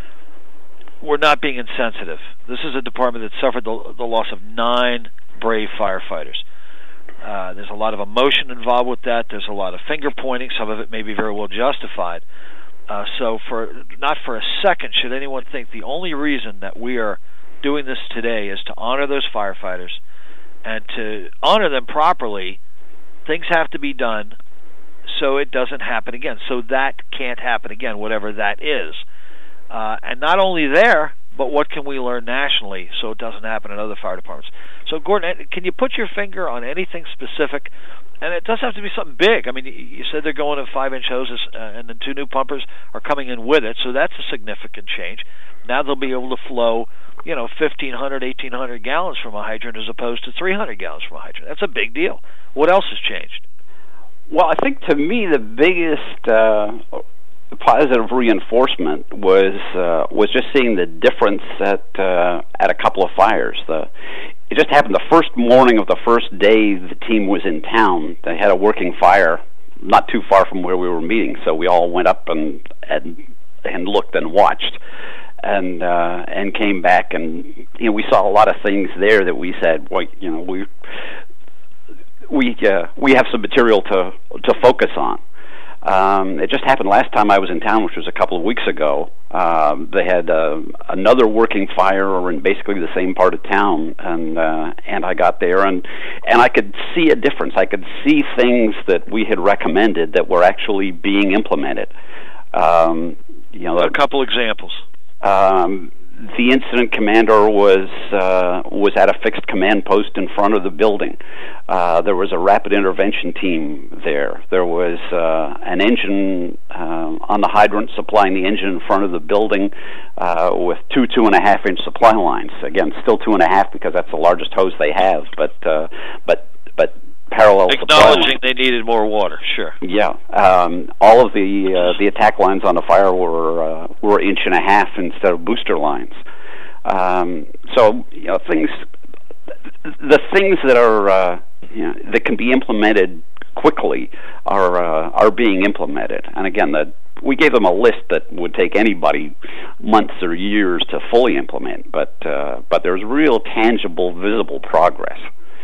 [SPEAKER 4] we're not being insensitive. This is a department that suffered the, the loss of nine brave firefighters. Uh, there's a lot of emotion involved with that. There's a lot of finger pointing. Some of it may be very well justified. Uh, so for not for a second should anyone think the only reason that we are doing this today is to honor those firefighters, and to honor them properly, things have to be done so it doesn't happen again. So that can't happen again, whatever that is. Uh, and not only there, but what can we learn nationally so it doesn't happen in other fire departments? So, Gordon, can you put your finger on anything specific And it doesn't have to be something big. I mean, you said they're going to five-inch hoses, uh, and the two new pumpers are coming in with it, so that's a significant change. Now they'll be able to flow, you know, fifteen hundred, eighteen hundred gallons from a hydrant as opposed to three hundred gallons from a hydrant. That's a big deal. What else has changed?
[SPEAKER 5] Well, I think to me the biggest uh, positive reinforcement was uh, was just seeing the difference at uh, at a couple of fires. The it just happened the first morning of the first day the team was in town. They had a working fire not too far from where we were meeting, so we all went up and and, and looked and watched. And uh, and came back, and you know we saw a lot of things there that we said, well, you know, we we uh, we have some material to to focus on. Um, it just happened last time I was in town, which was a couple of weeks ago. Um, they had uh, another working fire in basically the same part of town, and uh, and I got there, and and I could see a difference. I could see things that we had recommended that were actually being implemented. Um, you know,
[SPEAKER 4] a couple examples.
[SPEAKER 5] Um, the incident commander was uh, was at a fixed command post in front of the building. Uh, there was a rapid intervention team there. There was uh, an engine uh, on the hydrant supplying the engine in front of the building uh, with two two and a half inch supply lines. Again, still two and a half because that's the largest hose they have. But uh, but but. Parallel
[SPEAKER 4] acknowledging they needed more water, sure.
[SPEAKER 5] Yeah, um, all of the uh, the attack lines on the fire were uh, were inch and a half instead of booster lines. Um, so you know things, the things that are uh, you know, that can be implemented quickly are uh, are being implemented. And again, the we gave them a list that would take anybody months or years to fully implement, but uh, but there's real tangible, visible progress.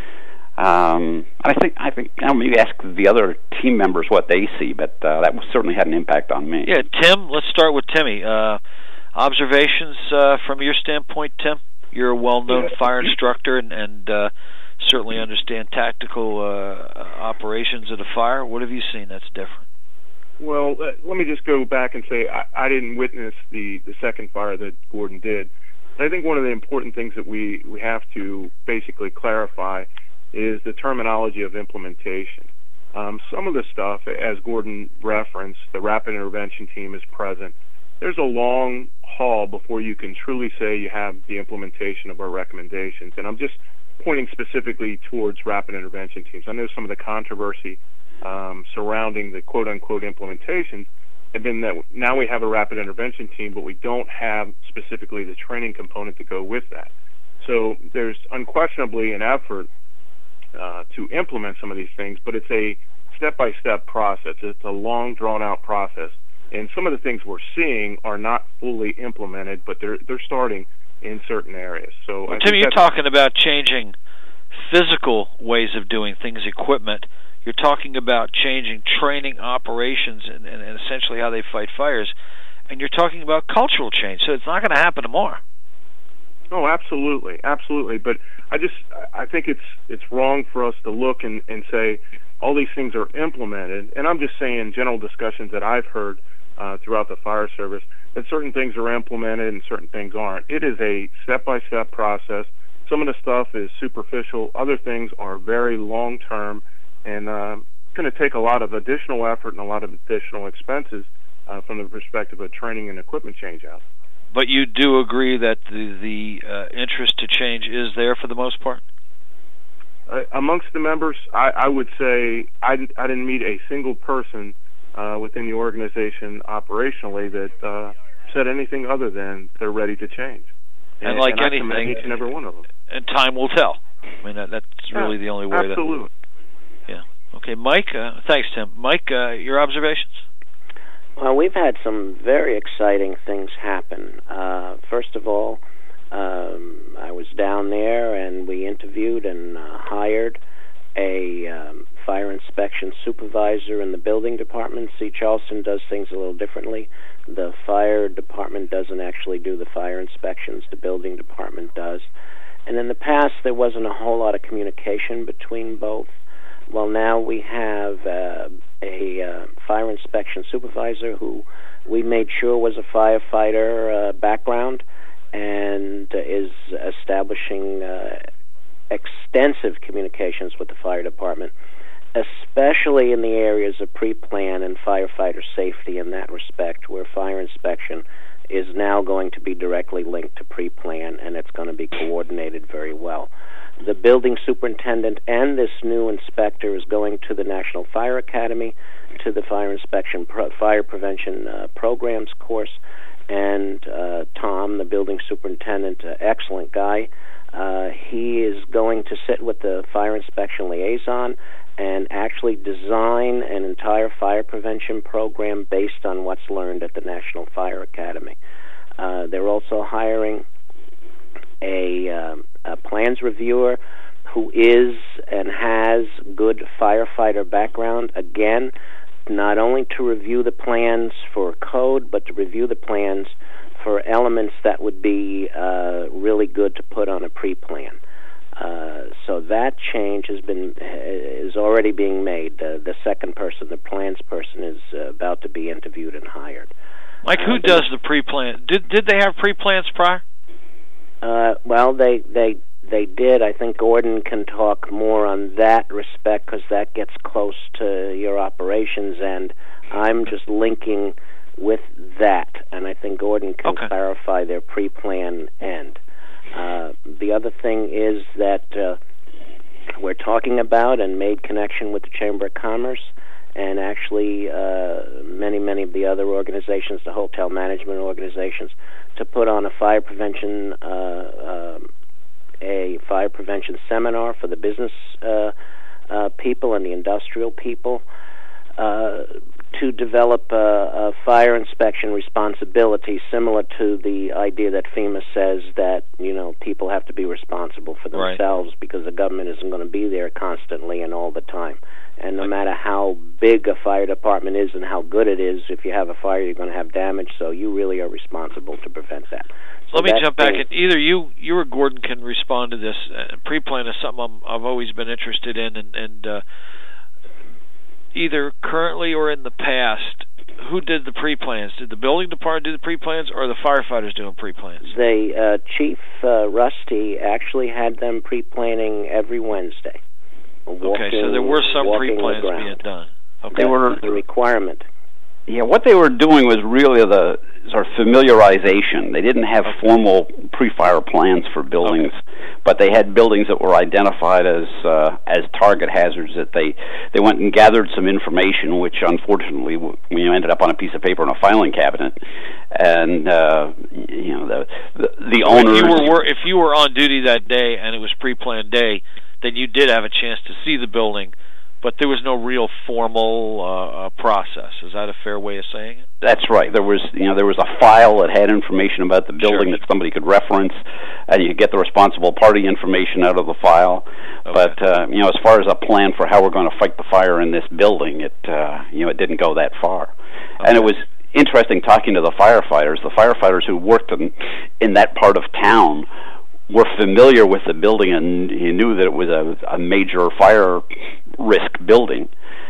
[SPEAKER 5] Um, I think I think I'll maybe ask the other team members what they see, but uh, that certainly had an impact on me.
[SPEAKER 4] Yeah, Tim. Let's start with Timmy. Uh, observations uh, from your standpoint, Tim. You're a well-known yeah. fire instructor and, and uh, certainly understand tactical uh, operations of the fire. What have you seen that's different?
[SPEAKER 6] Well, uh, let me just go back and say I, I didn't witness the, the second fire that Gordon did. I think one of the important things that we, we have to basically clarify is the terminology of implementation. Um, some of the stuff, as Gordon referenced, the rapid intervention team is present. There's a long haul before you can truly say you have the implementation of our recommendations. And I'm just pointing specifically towards rapid intervention teams. I know some of the controversy um, surrounding the quote-unquote implementations have been that now we have a rapid intervention team, but we don't have specifically the training component to go with that. So there's unquestionably an effort Uh, to implement some of these things, but it's a step-by-step process. It's a long, drawn-out process, and some of the things we're seeing are not fully implemented, but they're they're starting in certain areas. So,
[SPEAKER 4] well,
[SPEAKER 6] I
[SPEAKER 4] Tim,
[SPEAKER 6] think
[SPEAKER 4] you're talking about changing physical ways of doing things, equipment. You're talking about changing training, operations, and, and, and essentially how they fight fires, and you're talking about cultural change. So it's not going to happen tomorrow.
[SPEAKER 6] Oh, absolutely, absolutely. But I just, I think it's it's wrong for us to look and, and say all these things are implemented. And I'm just saying general discussions that I've heard uh, throughout the fire service that certain things are implemented and certain things aren't. It is a step-by-step process. Some of the stuff is superficial. Other things are very long-term and uh, going to take a lot of additional effort and a lot of additional expenses uh, from the perspective of training and equipment change-out.
[SPEAKER 4] But you do agree that the, the uh, interest to change is there for the most part?
[SPEAKER 6] Uh, amongst the members, I, I would say I, did, I didn't meet a single person uh, within the organization operationally that uh, said anything other than they're ready to change.
[SPEAKER 4] And, and like
[SPEAKER 6] and
[SPEAKER 4] anything,
[SPEAKER 6] each and every one of them.
[SPEAKER 4] And time will tell. I mean, that, that's really
[SPEAKER 6] yeah,
[SPEAKER 4] the only way.
[SPEAKER 6] Absolutely.
[SPEAKER 4] That, yeah. Okay, Mike. Uh, thanks, Tim. Mike, uh, your observations?
[SPEAKER 7] Well, we've had some very exciting things happen. Uh, first of all, um, I was down there and we interviewed and uh, hired a um, fire inspection supervisor in the building department. See, Charleston does things a little differently. The fire department doesn't actually do the fire inspections. The building department does. And in the past, there wasn't a whole lot of communication between both. Well, now we have uh, a uh, fire inspection supervisor who we made sure was a firefighter uh, background and uh, is establishing uh, extensive communications with the fire department. especially in the areas of pre-plan and firefighter safety in that respect, where fire inspection is now going to be directly linked to pre-plan, and it's going to be coordinated very well. The building superintendent and this new inspector is going to the National Fire Academy, to the fire inspection, pro- fire prevention uh, programs course, and uh, Tom, the building superintendent, uh, excellent guy, uh, he is going to sit with the fire inspection liaison and actually design an entire fire prevention program based on what's learned at the National Fire Academy. Uh, they're also hiring a, um, a plans reviewer who is and has good firefighter background, again, not only to review the plans for code, but to review the plans for elements that would be uh, really good to put on a pre-plan. Uh, so that change has been is already being made. Uh, the second person, the plans person, is uh, about to be interviewed and hired.
[SPEAKER 4] Mike, who uh, does the pre-plan? Did did they have pre-plans prior?
[SPEAKER 7] Uh, well, they they they did. I think Gordon can talk more on that respect because that gets close to your operations, and I'm just linking with that. And I think Gordon can
[SPEAKER 4] okay.
[SPEAKER 7] clarify their pre-plan end. Uh, the other thing is that uh, we're talking about and made connection with the Chamber of Commerce and actually uh, many, many of the other organizations, the hotel management organizations, to put on a fire prevention uh, um, a fire prevention seminar for the business uh, uh, people and the industrial people uh, to develop a, a fire inspection responsibility similar to the idea that FEMA says that, you know, people have to be responsible for themselves right. because the government isn't going to be there constantly and all the time. And no matter how big a fire department is and how good it is, if you have a fire, you're going to have damage, so you really are responsible to prevent that. So
[SPEAKER 4] Let me jump back. In. Either you you or Gordon can respond to this. Uh, pre-plan is something I'm, I've always been interested in, and, and uh, either currently or in the past, who did the pre-plans? Did the building department do the pre-plans, or the firefighters doing pre-plans?
[SPEAKER 7] They, uh, Chief uh, Rusty actually had them pre-planning every Wednesday. Walking,
[SPEAKER 4] okay, so there were some pre-plans
[SPEAKER 7] the
[SPEAKER 4] being done. Okay.
[SPEAKER 7] They were the requirement.
[SPEAKER 5] Yeah, what they were doing was really the sort of familiarization. They didn't have formal pre-fire plans for buildings, okay. but they had buildings that were identified as uh, as target hazards. That they they went and gathered some information, which unfortunately we ended up on a piece of paper in a filing cabinet. And uh, you know the the, the owners.
[SPEAKER 4] If you were if you were on duty that day and it was pre-planned day, then you did have a chance to see the building. But there was no real formal uh, process. Is that a fair way of saying it?
[SPEAKER 5] That's right. There was, you know, there was a file that had information about the building sure. that somebody could reference, and you could get the responsible party information out of the file. Okay. But uh, you know, as far as a plan for how we're going to fight the fire in this building, it uh, you know, it didn't go that far. Okay. And it was interesting talking to the firefighters. The firefighters who worked in in that part of town were familiar with the building, and he knew that it was a, a major fire risk building,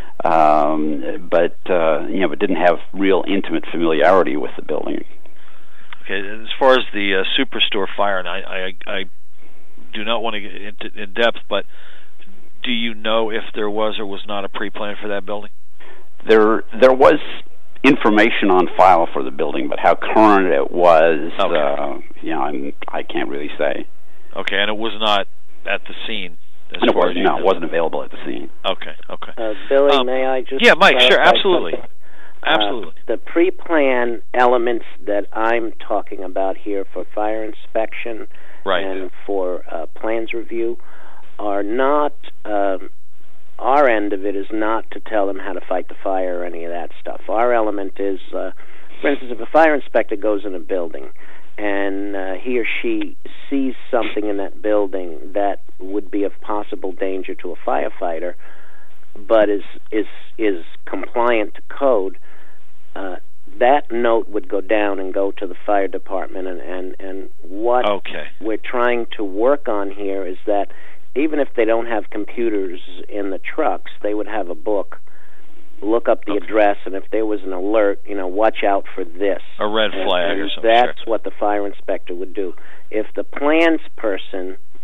[SPEAKER 5] um, but uh, you know, but didn't have real intimate familiarity with the building.
[SPEAKER 4] Okay, as far as the uh, Superstore fire, and I, I, I do not want to get into in depth, but do you know if there was or was not a pre-plan for that building?
[SPEAKER 5] There, there was information on file for the building, but how current it was, okay. uh, you know, I'm, I can't really say.
[SPEAKER 4] Okay, and it was not at the scene. As
[SPEAKER 5] and it
[SPEAKER 4] far
[SPEAKER 5] was,
[SPEAKER 4] as
[SPEAKER 5] no, it wasn't available at the scene.
[SPEAKER 4] Okay, okay.
[SPEAKER 7] Uh, Billy,
[SPEAKER 4] um,
[SPEAKER 7] may I just...
[SPEAKER 4] Yeah, Mike, sure, absolutely.
[SPEAKER 7] Something?
[SPEAKER 4] Absolutely.
[SPEAKER 7] Uh, the pre-plan elements that I'm talking about here for fire inspection
[SPEAKER 4] right.
[SPEAKER 7] and for uh, plans review are not... Um, our end of it is not to tell them how to fight the fire or any of that stuff. Our element is, uh, for instance, if a fire inspector goes in a building and uh, he or she sees something in that building that would be of possible danger to a firefighter, but is is is compliant to code, uh, that note would go down and go to the fire department. And, and, and what
[SPEAKER 4] okay.
[SPEAKER 7] we're trying to work on here is that even if they don't have computers in the trucks, they would have a book, look up the okay. address, and if there was an alert, you know, watch out for this.
[SPEAKER 4] A red flag
[SPEAKER 7] and, and
[SPEAKER 4] or something.
[SPEAKER 7] That's
[SPEAKER 4] sure.
[SPEAKER 7] what the fire inspector would do. If the plans person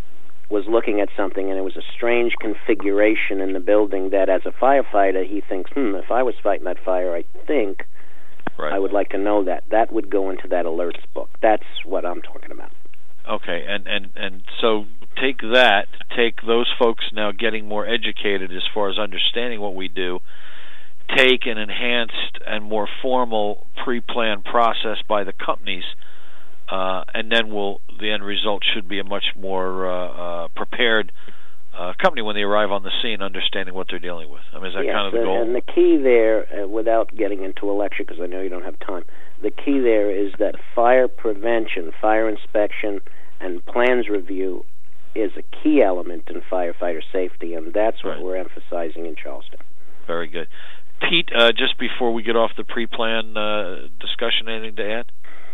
[SPEAKER 7] was looking at something, and it was a strange configuration in the building that, as a firefighter, he thinks, hmm, if I was fighting that fire, I think right. I would like to know that. That would go into that alerts book. That's what I'm talking about.
[SPEAKER 4] Okay, and, and, and so take that, take those folks now getting more educated as far as understanding what we do, take an enhanced and more formal pre-planned process by the companies, uh, and then we'll, the end result should be a much more uh, uh, prepared uh, company when they arrive on the scene, understanding what they're dealing with. I mean, is that
[SPEAKER 7] yes,
[SPEAKER 4] kind of the goal?
[SPEAKER 7] And the key there, uh, without getting into a lecture, because I know you don't have time, the key there is that fire prevention, fire inspection, and plans review is a key element in firefighter safety, and that's what right. we're emphasizing in Charleston.
[SPEAKER 4] Very good. Pete, uh, just before we get off the pre-plan uh, discussion, anything to add?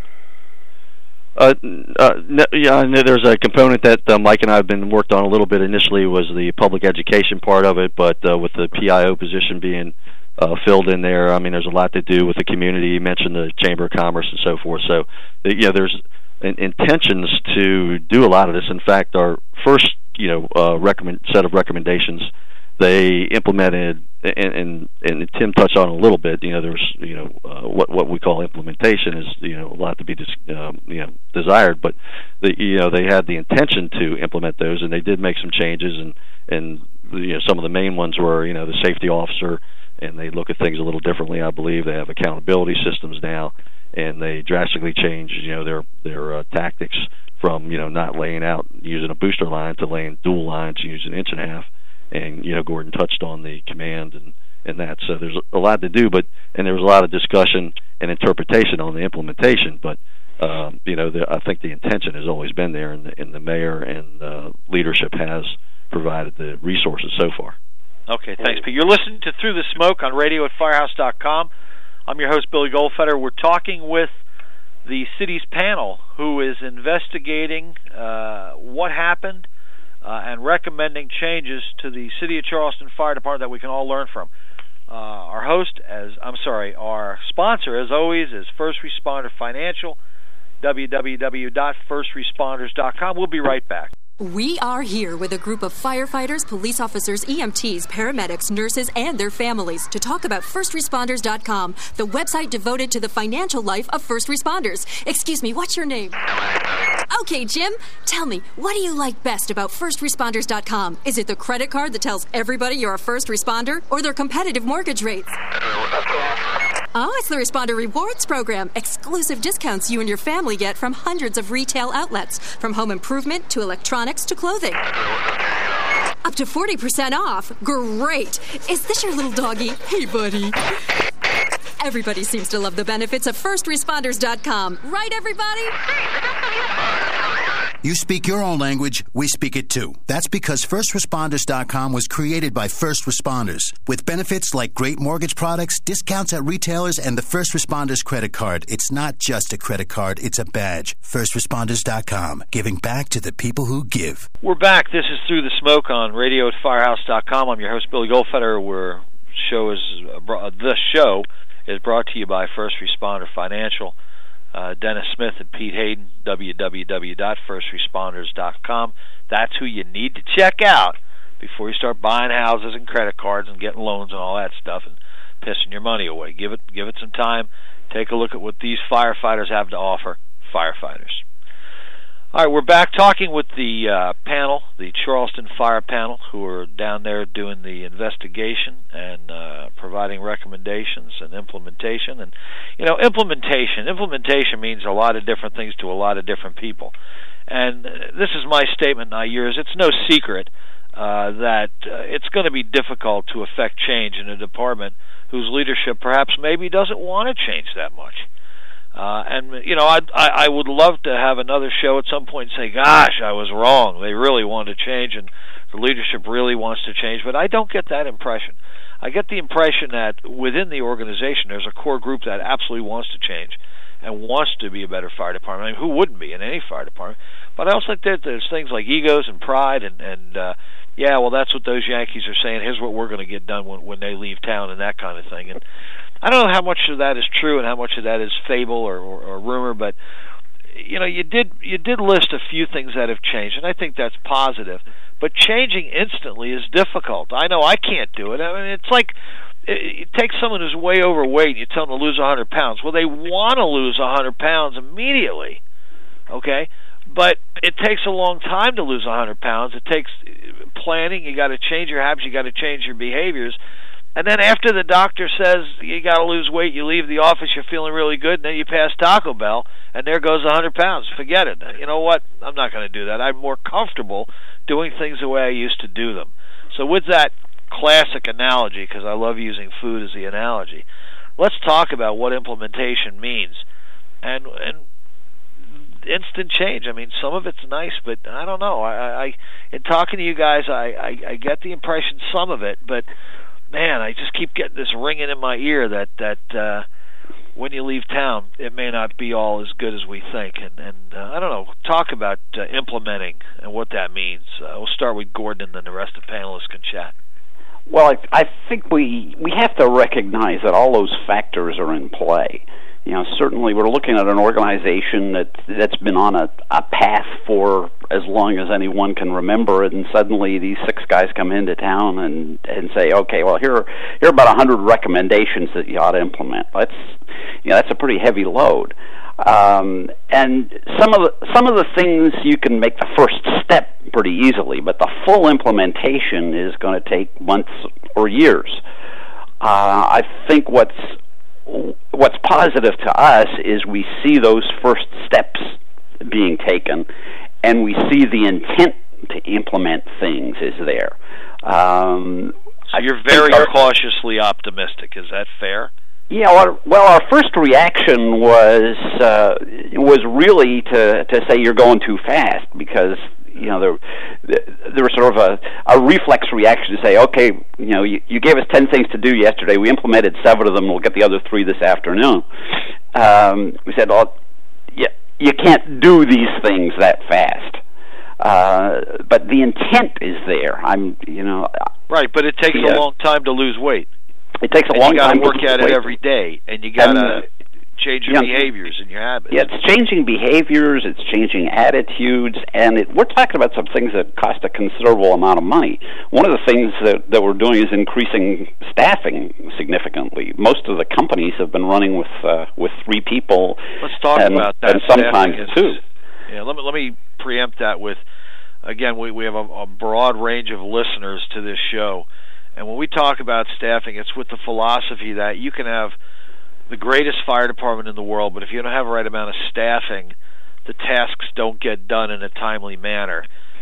[SPEAKER 8] Uh, uh, no, yeah, I know there's a component that uh, Mike and I have been worked on a little bit initially was the public education part of it, but uh, with the P I O position being uh, filled in there, I mean, there's a lot to do with the community. You mentioned the Chamber of Commerce and so forth. So, yeah, there's in, intentions to do a lot of this. In fact, our first, you know, uh, recommend set of recommendations they implemented, and, and and Tim touched on it a little bit. You know, there's you know uh, what what we call implementation is you know a lot to be um, you know desired, but the, you know they had the intention to implement those, and they did make some changes, and and you know some of the main ones were you know the safety officer, and they look at things a little differently. I believe they have accountability systems now, and they drastically changed you know their their uh, tactics from you know not laying out using a booster line to laying dual lines using an inch and a half. And you know, Gordon touched on the command and, and that. So there's a lot to do, but and there was a lot of discussion and interpretation on the implementation. But um, you know, the, I think the intention has always been there, and the, and the mayor and uh, leadership has provided the resources so far.
[SPEAKER 4] Okay, thanks, Pete. You're listening to Through the Smoke on radio at firehouse dot com. I'm your host, Billy Goldfeder. We're talking with the city's panel, who is investigating uh, what happened. Uh, and recommending changes to the City of Charleston Fire Department that we can all learn from. Uh, our host, as I'm sorry, our sponsor, as always, is First Responder Financial, w w w dot first responders dot com. We'll be right back.
[SPEAKER 2] We are here with a group of firefighters, police officers, E M Ts, paramedics, nurses, and their families to talk about first responders dot com, the website devoted to the financial life of first responders. Excuse me, what's your name? Okay, Jim, tell me, what do you like best about first responders dot com? Is it the credit card that tells everybody you're a first responder, or their competitive mortgage rates? Oh, it's the Responder Rewards Program. Exclusive discounts you and your family get from hundreds of retail outlets, from home improvement to electronics to clothing. Up to forty percent off. Great. Is this your little doggy? Hey, buddy. Everybody seems to love the benefits of first responders dot com. Right, everybody?
[SPEAKER 3] You speak your own language, we speak it too. That's because first responders dot com was created by first responders. With benefits like great mortgage products, discounts at retailers, and the First Responders credit card. It's not just a credit card, it's a badge. first responders dot com, giving back to the people who give.
[SPEAKER 4] We're back. This is Through the Smoke on radio at firehouse dot com. I'm your host, Billy Goldfeder. We're show is uh, the show is brought to you by First Responder Financial. Uh, Dennis Smith and Pete Hayden, w w w dot first responders dot com. That's who you need to check out before you start buying houses and credit cards and getting loans and all that stuff and pissing your money away. Give it, give it some time. Take a look at what these firefighters have to offer. Firefighters. All right, we're back talking with the uh, panel, the Charleston Fire Panel, who are down there doing the investigation and uh, providing recommendations and implementation. And, you know, implementation. Implementation means a lot of different things to a lot of different people. And uh, this is my statement, not yours. It's no secret uh, that uh, it's going to be difficult to affect change in a department whose leadership perhaps maybe doesn't want to change that much. Uh, and, you know, I'd, I I would love to have another show at some point and say, gosh, I was wrong. They really want to change, and the leadership really wants to change. But I don't get that impression. I get the impression that within the organization there's a core group that absolutely wants to change and wants to be a better fire department. I mean, who wouldn't be in any fire department? But I also think that there's things like egos and pride and, and uh, yeah, well, that's what those Yankees are saying. Here's what we're going to get done when, when they leave town and that kind of thing. And I don't know how much of that is true and how much of that is fable or, or, or rumor, but you know, you did you did list a few things that have changed, and I think that's positive. But changing instantly is difficult. I know I can't do it. I mean, it's like you take someone who's way overweight and you tell them to lose one hundred pounds. Well, they want to lose one hundred pounds immediately, okay? But it takes a long time to lose one hundred pounds. It takes planning. You got to change your habits. You got to change your behaviors. And then after the doctor says you got to lose weight, you leave the office, you're feeling really good, and then you pass Taco Bell, and there goes one hundred pounds. Forget it. You know what? I'm not going to do that. I'm more comfortable doing things the way I used to do them. So with that classic analogy, because I love using food as the analogy, let's talk about what implementation means. And and instant change. I mean, some of it's nice, but I don't know. I, I in talking to you guys, I, I, I get the impression some of it, but man, I just keep getting this ringing in my ear that that uh, when you leave town, it may not be all as good as we think. And, and uh, I don't know. Talk about uh, implementing and what that means. Uh, we'll start with Gordon, and then the rest of the panelists can chat.
[SPEAKER 5] Well, I, I think we we have to recognize that all those factors are in play. You know, certainly we're looking at an organization that that's been on a, a path for as long as anyone can remember, and suddenly these six guys come into town and, and say, okay, well, here are, here are about a hundred recommendations that you ought to implement. That's, you know, that's a pretty heavy load. Um, and some of the some of the things you can make the first step pretty easily, but the full implementation is going to take months or years. Uh, I think what's What's positive to us is we see those first steps being taken, and we see the intent to implement things is there. Um,
[SPEAKER 4] so you're very our, cautiously optimistic. Is that fair?
[SPEAKER 5] Yeah. Well, well our first reaction was uh, was really to to say you're going too fast, because you know, there, there was sort of a, a reflex reaction to say, okay, you know, you, you gave us ten things to do yesterday. We implemented seven of them. We'll get the other three this afternoon. Um, we said, well, you, you can't do these things that fast. Uh, but the intent is there. I'm, you know.
[SPEAKER 4] Right, but it takes yeah. a long time to lose weight.
[SPEAKER 5] It takes a
[SPEAKER 4] and
[SPEAKER 5] long
[SPEAKER 4] you
[SPEAKER 5] time
[SPEAKER 4] to work
[SPEAKER 5] to
[SPEAKER 4] at
[SPEAKER 5] weight.
[SPEAKER 4] it every day, and you got to
[SPEAKER 5] uh,
[SPEAKER 4] change your yeah. behaviors and your habits.
[SPEAKER 5] Yeah, it's changing behaviors, it's changing attitudes, and it, we're talking about some things that cost a considerable amount of money. One of the things that, that we're doing is increasing staffing significantly. Most of the companies have been running with uh, with three people.
[SPEAKER 4] Let's talk
[SPEAKER 5] and,
[SPEAKER 4] about that.
[SPEAKER 5] And sometimes
[SPEAKER 4] is,
[SPEAKER 5] two.
[SPEAKER 4] Yeah, let me let me preempt that with, again, we we have a, a broad range of listeners to this show, and when we talk about staffing, it's with the philosophy that you can have the greatest fire department in the world, but if you don't have the right amount of staffing, the tasks don't get done in a timely manner.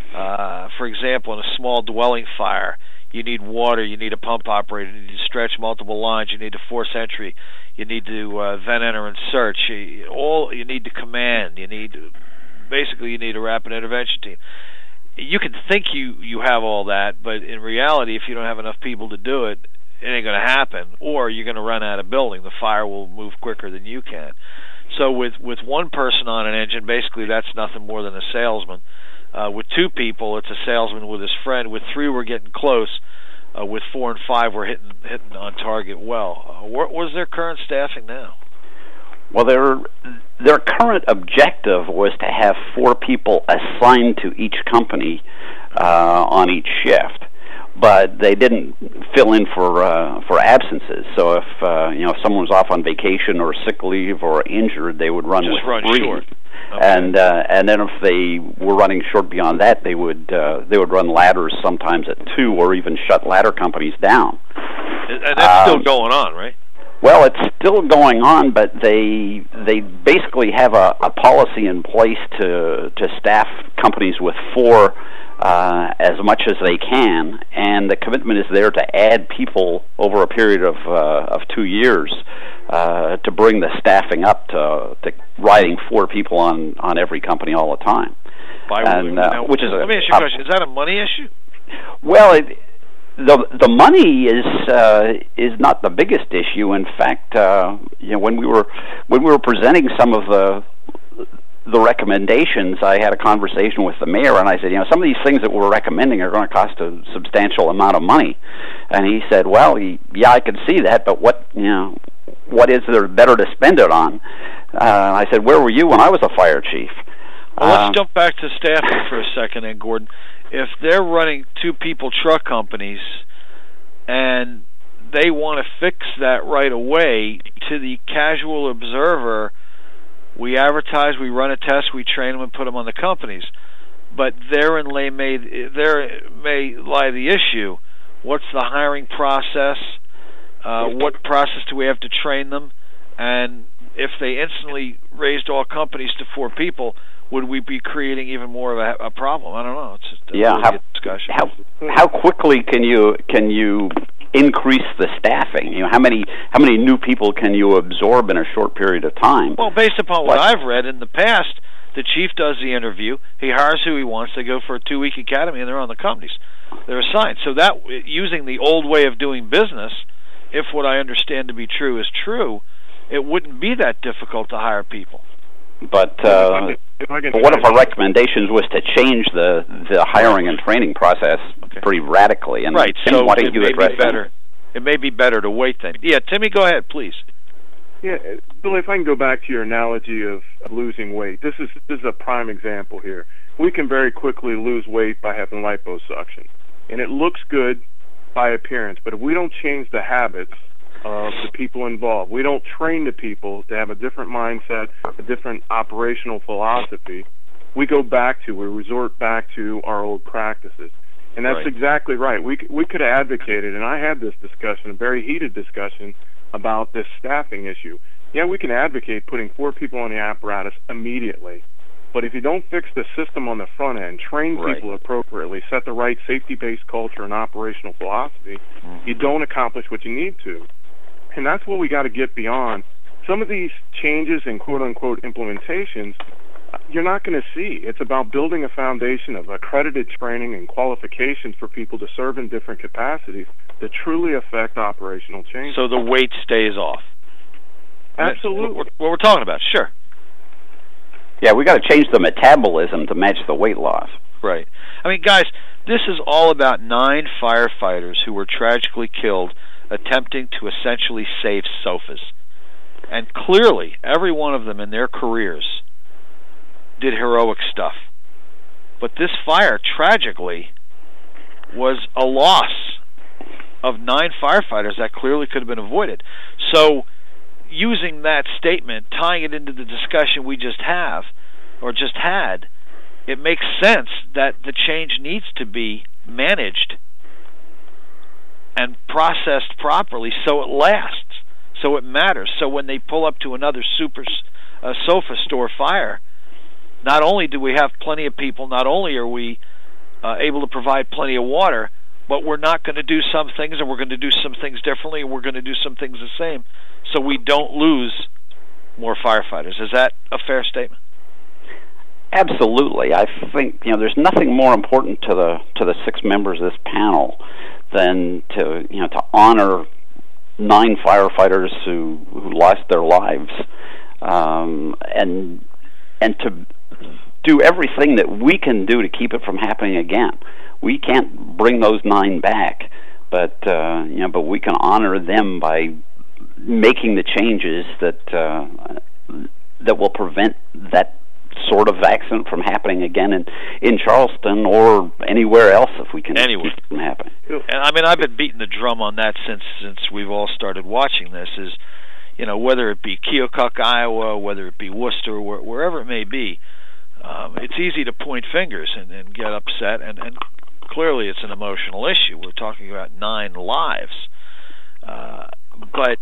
[SPEAKER 4] Uh, for example, in a small dwelling fire, you need water, you need a pump operator, you need to stretch multiple lines, you need to force entry, you need to uh, vent, enter, and search. You, all you need to command. You need, basically, you need a rapid intervention team. You can think you you have all that, but in reality, if you don't have enough people to do it, it ain't going to happen, or you're going to run out of building. The fire will move quicker than you can. So with, with one person on an engine, basically that's nothing more than a salesman. Uh, with two people, it's a salesman with his friend. With three, we're getting close. Uh, with four and five, we're hitting hitting on target well. Uh, what was their current staffing now?
[SPEAKER 5] Well, their their current objective was to have four people assigned to each company uh, on each shift. But they didn't fill in for uh, for absences. So if uh, you know if someone was off on vacation or sick leave or injured, they would run
[SPEAKER 4] Just
[SPEAKER 5] with
[SPEAKER 4] run
[SPEAKER 5] three.
[SPEAKER 4] Short. Okay.
[SPEAKER 5] And uh, and then if they were running short beyond that, they would uh, they would run ladders sometimes at two, or even shut ladder companies down.
[SPEAKER 4] And that's um, still going on, right?
[SPEAKER 5] Well, it's still going on, but they they basically have a, a policy in place to to staff companies with four. Uh, as much as they can, and the commitment is there to add people over a period of uh, of two years uh, to bring the staffing up to, to riding four people on, on every company all the time.
[SPEAKER 4] By
[SPEAKER 5] and, uh,
[SPEAKER 4] now,
[SPEAKER 5] which is
[SPEAKER 4] let
[SPEAKER 5] a,
[SPEAKER 4] me ask you a question: is that a money issue?
[SPEAKER 5] Well, it, the the money is uh, is not the biggest issue. In fact, uh, you know, when we were when we were presenting some of the the recommendations, I had a conversation with the mayor, and I said, you know, some of these things that we're recommending are going to cost a substantial amount of money. And he said, well, he, yeah, I could see that, but what, you know, what is there better to spend it on? Uh, I said, where were you when I was a fire chief?
[SPEAKER 4] Well, let's
[SPEAKER 5] uh,
[SPEAKER 4] jump back to staffing for a second, then, Gordon. If they're running two-people truck companies and they want to fix that right away, to the casual observer, we advertise, we run a test, we train them and put them on the companies. But therein lay may, there may lie the issue. What's the hiring process? Uh, what process do we have to train them? And if they instantly raised all companies to four people, would we be creating even more of a, a problem? I don't know. It's just a
[SPEAKER 5] yeah.
[SPEAKER 4] really
[SPEAKER 5] How,
[SPEAKER 4] good discussion.
[SPEAKER 5] how how quickly can you can you increase the staffing? You know, how many how many new people can you absorb in a short period of time?
[SPEAKER 4] Well, based upon what
[SPEAKER 5] like,
[SPEAKER 4] I've read in the past, the chief does the interview. He hires who he wants. They go for a two-week academy, and they're on the companies. They're assigned. So that, using the old way of doing business, if what I understand to be true is true, it wouldn't be that difficult to hire people.
[SPEAKER 5] But uh, if I can, one of our recommendations was to change the the hiring and training process okay. pretty radically. And
[SPEAKER 4] right.
[SPEAKER 5] Tim,
[SPEAKER 4] so
[SPEAKER 5] why don't
[SPEAKER 4] it
[SPEAKER 5] you
[SPEAKER 4] may
[SPEAKER 5] address
[SPEAKER 4] be better.
[SPEAKER 5] That?
[SPEAKER 4] It may be better to wait then. Yeah, Timmy, go ahead, please.
[SPEAKER 6] Yeah, Billy, if I can go back to your analogy of losing weight, this is this is a prime example here. We can very quickly lose weight by having liposuction, and it looks good by appearance. But if we don't change the habits of the people involved, we don't train the people to have a different mindset, a different operational philosophy, we go back to, we resort back to our old practices. And that's
[SPEAKER 4] right.
[SPEAKER 6] exactly right. We we could have advocated, and I had this discussion, a very heated discussion, about this staffing issue. Yeah, we can advocate putting four people on the apparatus immediately, but if you don't fix the system on the front end, train
[SPEAKER 4] right.
[SPEAKER 6] people appropriately, set the right safety-based culture and operational philosophy, mm-hmm. you don't accomplish what you need to. And that's what we got to get beyond. Some of these changes and quote-unquote implementations, you're not going to see. It's about building a foundation of accredited training and qualifications for people to serve in different capacities that truly affect operational change.
[SPEAKER 4] So the weight stays off.
[SPEAKER 6] Absolutely.
[SPEAKER 4] What we're, we're talking about, sure.
[SPEAKER 5] Yeah, we got to change the metabolism to match the weight loss.
[SPEAKER 4] Right. I mean, guys, this is all about nine firefighters who were tragically killed attempting to essentially save sofas. And clearly, every one of them in their careers did heroic stuff. But this fire, tragically, was a loss of nine firefighters that clearly could have been avoided. So, using that statement, tying it into the discussion we just have, or just had, it makes sense that the change needs to be managed and processed properly so it lasts, so it matters. So when they pull up to another super uh, sofa store fire, not only do we have plenty of people, not only are we uh, able to provide plenty of water, but we're not going to do some things, and we're going to do some things differently, and we're going to do some things the same, so we don't lose more firefighters. Is that a fair statement?
[SPEAKER 5] Absolutely. I think, you know, there's nothing more important to the to the six members of this panel than to, you know, to honor nine firefighters who who lost their lives, um, and and to do everything that we can do to keep it from happening again. We can't bring those nine back, but uh, you know, but we can honor them by making the changes that uh, that will prevent that sort of accident from happening again in in Charleston or anywhere else if we can
[SPEAKER 4] anywhere.
[SPEAKER 5] keep it from happening.
[SPEAKER 4] And I mean, I've been beating the drum on that since since we've all started watching this. Is, you know, whether it be Keokuk, Iowa, whether it be Worcester, where, wherever it may be, um, it's easy to point fingers and, and get upset, and, and clearly it's an emotional issue. We're talking about nine lives, uh, but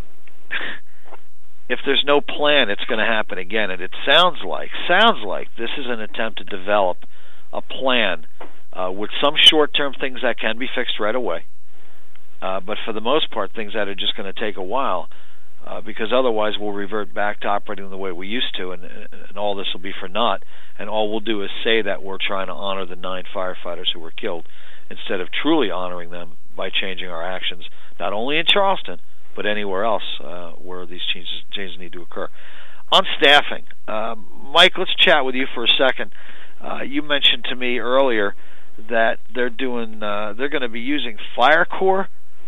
[SPEAKER 4] if there's no plan, it's going to happen again. And it sounds like sounds like this is an attempt to develop a plan uh, with some short-term things that can be fixed right away, uh, but for the most part, things that are just going to take a while, uh, because otherwise we'll revert back to operating the way we used to, and, and all this will be for naught. And all we'll do is say that we're trying to honor the nine firefighters who were killed, instead of truly honoring them by changing our actions, not only in Charleston, but anywhere else uh, where these changes, changes need to occur. On staffing, um, Mike, let's chat with you for a second. Uh, you mentioned to me earlier that they're doing, uh, they're going to be using Fire Corps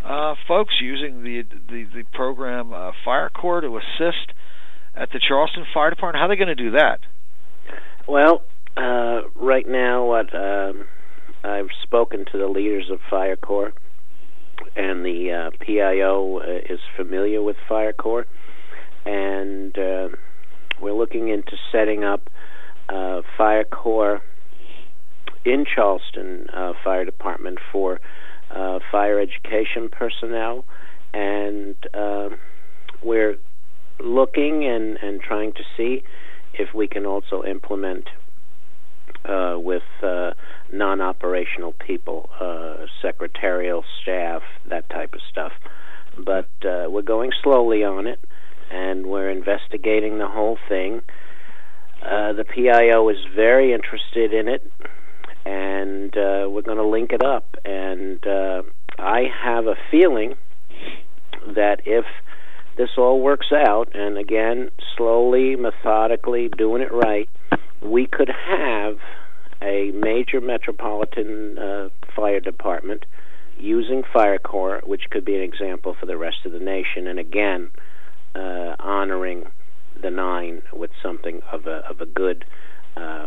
[SPEAKER 4] uh, folks using the the, the program uh, Fire Corps to assist at the Charleston Fire Department? How are they going to do that?
[SPEAKER 7] Well, uh, right now, what um, I've spoken to the leaders of Fire Corps, and the uh, P I O uh, is familiar with Fire Corps, and uh, we're looking into setting up uh, Fire Corps in Charleston uh, Fire Department for uh, fire education personnel, and uh, we're looking and, and trying to see if we can also implement uh, with uh, non-operational people, uh, secretarial staff, that type of stuff. But uh, we're going slowly on it, and we're investigating the whole thing. Uh, the P I O is very interested in it, and uh, we're going to link it up. And uh, I have a feeling that if this all works out, and again, slowly, methodically, doing it right, we could have a major metropolitan uh, fire department using Fire Corps, which could be an example for the rest of the nation, and again, uh, honoring the nine with something of a, of a good uh,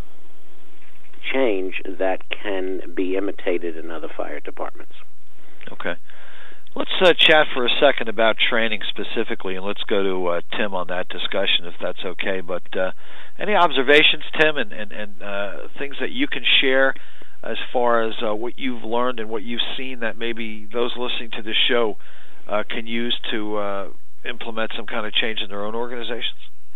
[SPEAKER 7] change that can be imitated in other fire departments.
[SPEAKER 4] Okay. Let's uh, chat for a second about training specifically, and let's go to uh, Tim on that discussion, if that's okay. But uh, any observations, Tim, and, and, and uh, things that you can share as far as uh, what you've learned and what you've seen that maybe those listening to this show uh, can use to uh, implement some kind of change in their own organizations?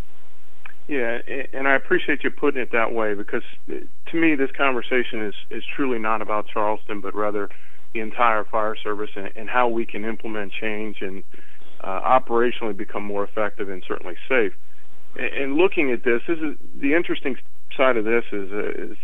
[SPEAKER 6] Yeah, and I appreciate you putting it that way, because to me this conversation is, is truly not about Charleston, but rather the entire fire service and, and how we can implement change and uh, operationally become more effective and certainly safe. And, and looking at this, this is the interesting side of this is, uh, is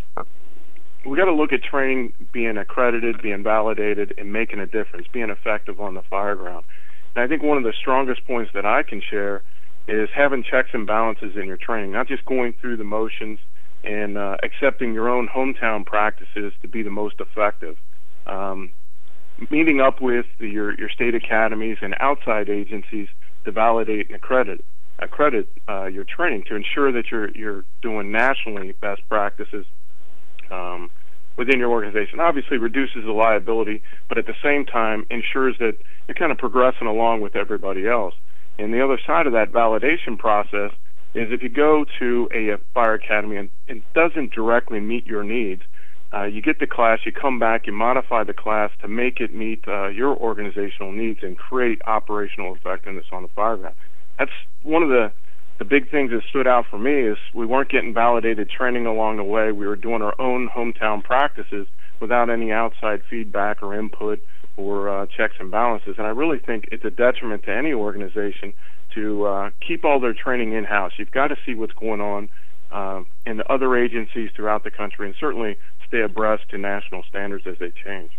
[SPEAKER 6] we got to look at training being accredited, being validated, and making a difference, being effective on the fire ground. And I think one of the strongest points that I can share is having checks and balances in your training, not just going through the motions and uh, accepting your own hometown practices to be the most effective. Um, meeting up with the, your, your state academies and outside agencies to validate and accredit accredit uh, your training to ensure that you're you're doing nationally best practices um, within your organization. Obviously reduces the liability, but at the same time ensures that you're kind of progressing along with everybody else. And the other side of that validation process is if you go to a, a fire academy and it doesn't directly meet your needs, uh, you get the class, you come back, you modify the class to make it meet uh, your organizational needs and create operational effectiveness on the fire ground. That's one of the, the big things that stood out for me is we weren't getting validated training along the way. We were doing our own hometown practices without any outside feedback or input or uh, checks and balances. And I really think it's a detriment to any organization to uh, keep all their training in-house. You've got to see what's going on uh, in the other agencies throughout the country and certainly stay abreast to national standards as they change.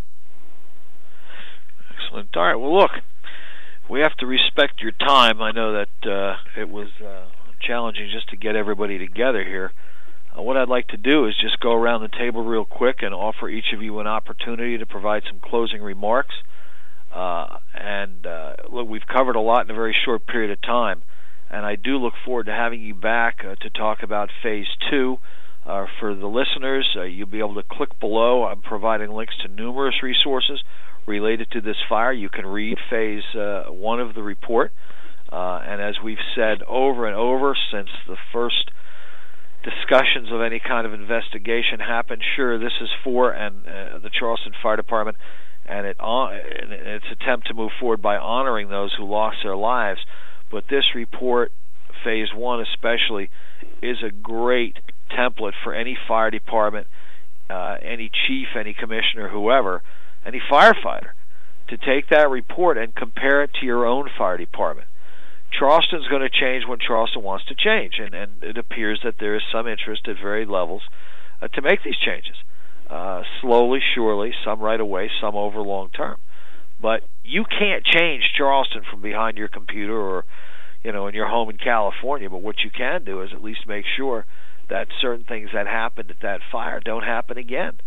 [SPEAKER 4] Excellent. All right, well, look, we have to respect your time. I know that uh, it was uh, challenging just to get everybody together here. Uh, what I'd like to do is just go around the table real quick and offer each of you an opportunity to provide some closing remarks. Uh, and uh, look, we've covered a lot in a very short period of time, and I do look forward to having you back uh, to talk about Phase two. Uh, for the listeners, uh, you'll be able to click below. I'm providing links to numerous resources related to this fire. You can read Phase uh, one of the report. Uh, and as we've said over and over since the first discussions of any kind of investigation happened, sure, this is for and uh, the Charleston Fire Department and it on, in its attempt to move forward by honoring those who lost their lives. But this report, Phase one especially, is a great template for any fire department, uh, any chief, any commissioner, whoever, any firefighter, to take that report and compare it to your own fire department. Charleston's going to change when Charleston wants to change, and, and it appears that there is some interest at varied levels uh, to make these changes. Uh, slowly, surely, some right away, some over long term. But you can't change Charleston from behind your computer or, you know, in your home in California. But what you can do is at least make sure that certain things that happened at that fire don't happen again.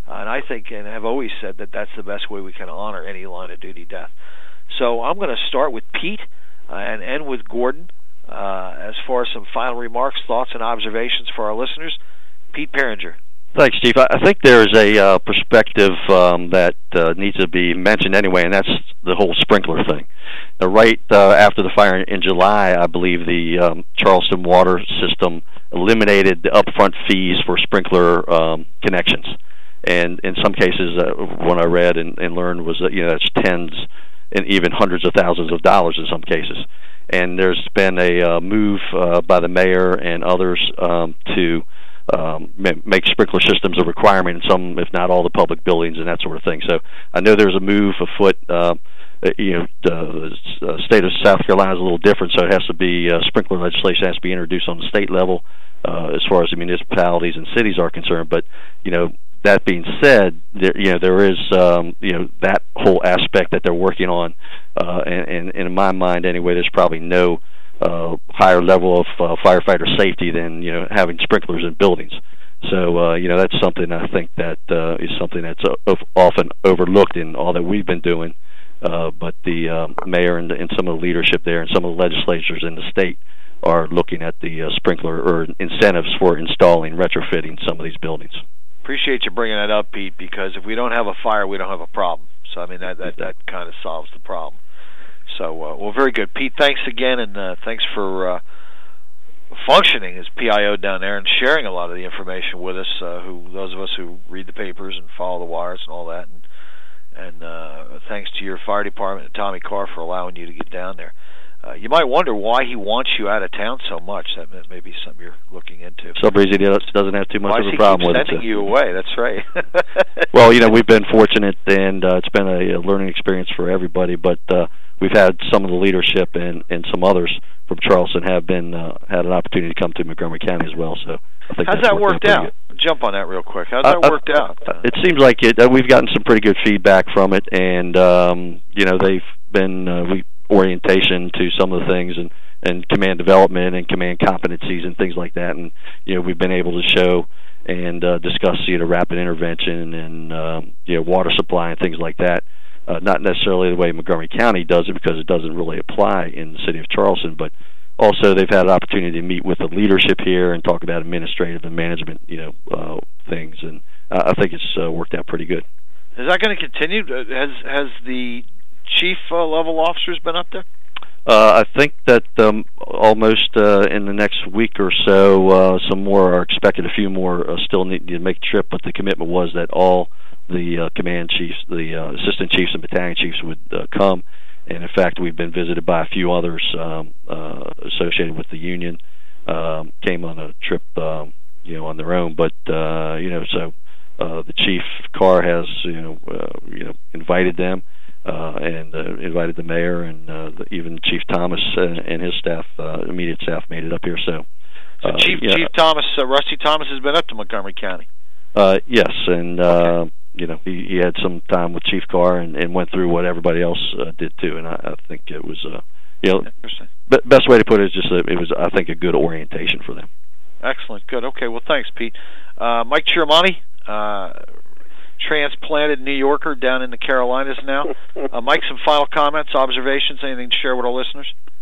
[SPEAKER 4] Uh, and I think, and have always said, that that's the best way we can honor any line of duty death. So I'm going to start with Pete uh, and end with Gordon uh, as far as some final remarks, thoughts, and observations for our listeners. Pete Piringer.
[SPEAKER 8] Thanks, Chief. I think there's a uh, perspective um, that uh, needs to be mentioned anyway, and that's the whole sprinkler thing. Now, right uh, after the fire in July, I believe the um, Charleston water system eliminated the upfront fees for sprinkler um, connections. And in some cases, uh, what I read and, and learned was that, you know, it's tens and even hundreds of thousands of dollars in some cases. And there's been a uh, move uh, by the mayor and others um, to um, make sprinkler systems a requirement in some, if not all, the public buildings and that sort of thing. So I know there's a move afoot. Uh, you know, the uh, state of South Carolina is a little different, so it has to be uh, sprinkler legislation has to be introduced on the state level uh, as far as the municipalities and cities are concerned. But you know, that being said, there, you know, there is um, you know, that whole aspect that they're working on, uh, and, and, and in my mind anyway, there's probably no uh, higher level of uh, firefighter safety than, you know, having sprinklers in buildings. So uh, you know, that's something I think that uh, is something that's uh, often overlooked in all that we've been doing. Uh, but the uh, mayor and, and some of the leadership there and some of the legislatures in the state are looking at the uh, sprinkler or incentives for installing, retrofitting some of these buildings.
[SPEAKER 4] Appreciate you bringing that up, Pete, because if we don't have a fire, we don't have a problem. So, I mean, that that, that kind of solves the problem. So, uh, well, very good. Pete, thanks again, and uh, thanks for uh, functioning as P I O down there and sharing a lot of the information with us, uh, who those of us who read the papers and follow the wires and all that. And, and uh, thanks to your fire department and Tommy Carr for allowing you to get down there. Uh, you might wonder why he wants you out of town so much. That may be something you're looking into.
[SPEAKER 8] For some reason he doesn't have too much
[SPEAKER 4] why
[SPEAKER 8] of a problem with it.
[SPEAKER 4] Why is he sending you away? That's right.
[SPEAKER 8] Well, you know, we've been fortunate, and uh, it's been a, a learning experience for everybody, but uh, we've had some of the leadership and, and some others from Charleston have been uh, had an opportunity to come to Montgomery County as well. So I think
[SPEAKER 4] how's that worked out? Good. Jump on that real quick. How's that uh, worked uh, out?
[SPEAKER 8] It seems like it. Uh, we've gotten some pretty good feedback from it, and um, you know, they've been uh, we orientation to some of the things and and command development and command competencies and things like that. And you know, we've been able to show and uh, discuss, you know, rapid intervention and um, you know, water supply and things like that. Uh, not necessarily the way Montgomery County does it, because it doesn't really apply in the city of Charleston, but also they've had an opportunity to meet with the leadership here and talk about administrative and management, you know, uh, things, and uh, I think it's uh, worked out pretty good.
[SPEAKER 4] Is that going to continue? Has has the chief uh, level officers been up there?
[SPEAKER 8] Uh, I think that um, almost uh, in the next week or so, uh, some more are expected. A few more uh, still need to make a trip, but the commitment was that all the uh, command chiefs, the uh, assistant chiefs and battalion chiefs would uh, come. And in fact, we've been visited by a few others um, uh, associated with the union. Um, came on a trip, um, you know, on their own. But uh, you know, so uh, the chief Carr has, you know, uh, you know, invited them. Uh, and uh, invited the mayor, and uh, the, even Chief Thomas and, and his staff, uh, immediate staff, made it up here. So,
[SPEAKER 4] so
[SPEAKER 8] uh,
[SPEAKER 4] Chief
[SPEAKER 8] yeah.
[SPEAKER 4] Chief Thomas, uh, Rusty Thomas, has been up to Montgomery County.
[SPEAKER 8] Uh, yes, and uh,
[SPEAKER 4] okay.
[SPEAKER 8] you know, he, he had some time with Chief Carr and, and went through what everybody else uh, did too. And I, I think it was, uh, you know, b- best way to put it is just that it was, I think, a good orientation for them.
[SPEAKER 4] Excellent, good. Okay, well, thanks, Pete. Uh, Mike Chiramani, uh transplanted New Yorker down in the Carolinas now. Uh, Mike, some final comments, observations, anything to share with our listeners?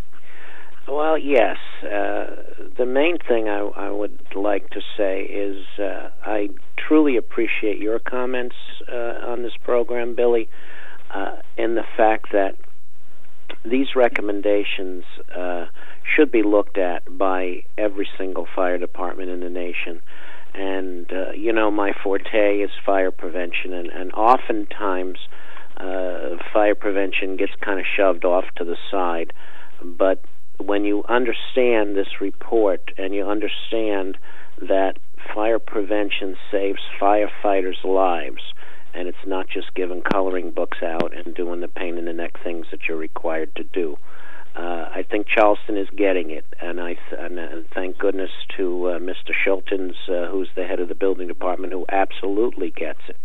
[SPEAKER 7] Well, yes. Uh, the main thing I, I would like to say is uh, I truly appreciate your comments uh, on this program, Billy, uh, in the fact that these recommendations uh, should be looked at by every single fire department in the nation. And, uh, you know, my forte is fire prevention, and, and oftentimes uh, fire prevention gets kind of shoved off to the side. But when you understand this report and you understand that fire prevention saves firefighters' lives, and it's not just giving coloring books out and doing the pain-in-the-neck things that you're required to do, Uh, I think Charleston is getting it, and I th- and, uh, thank goodness to uh, Mister Schultens, uh, who's the head of the building department, who absolutely gets it.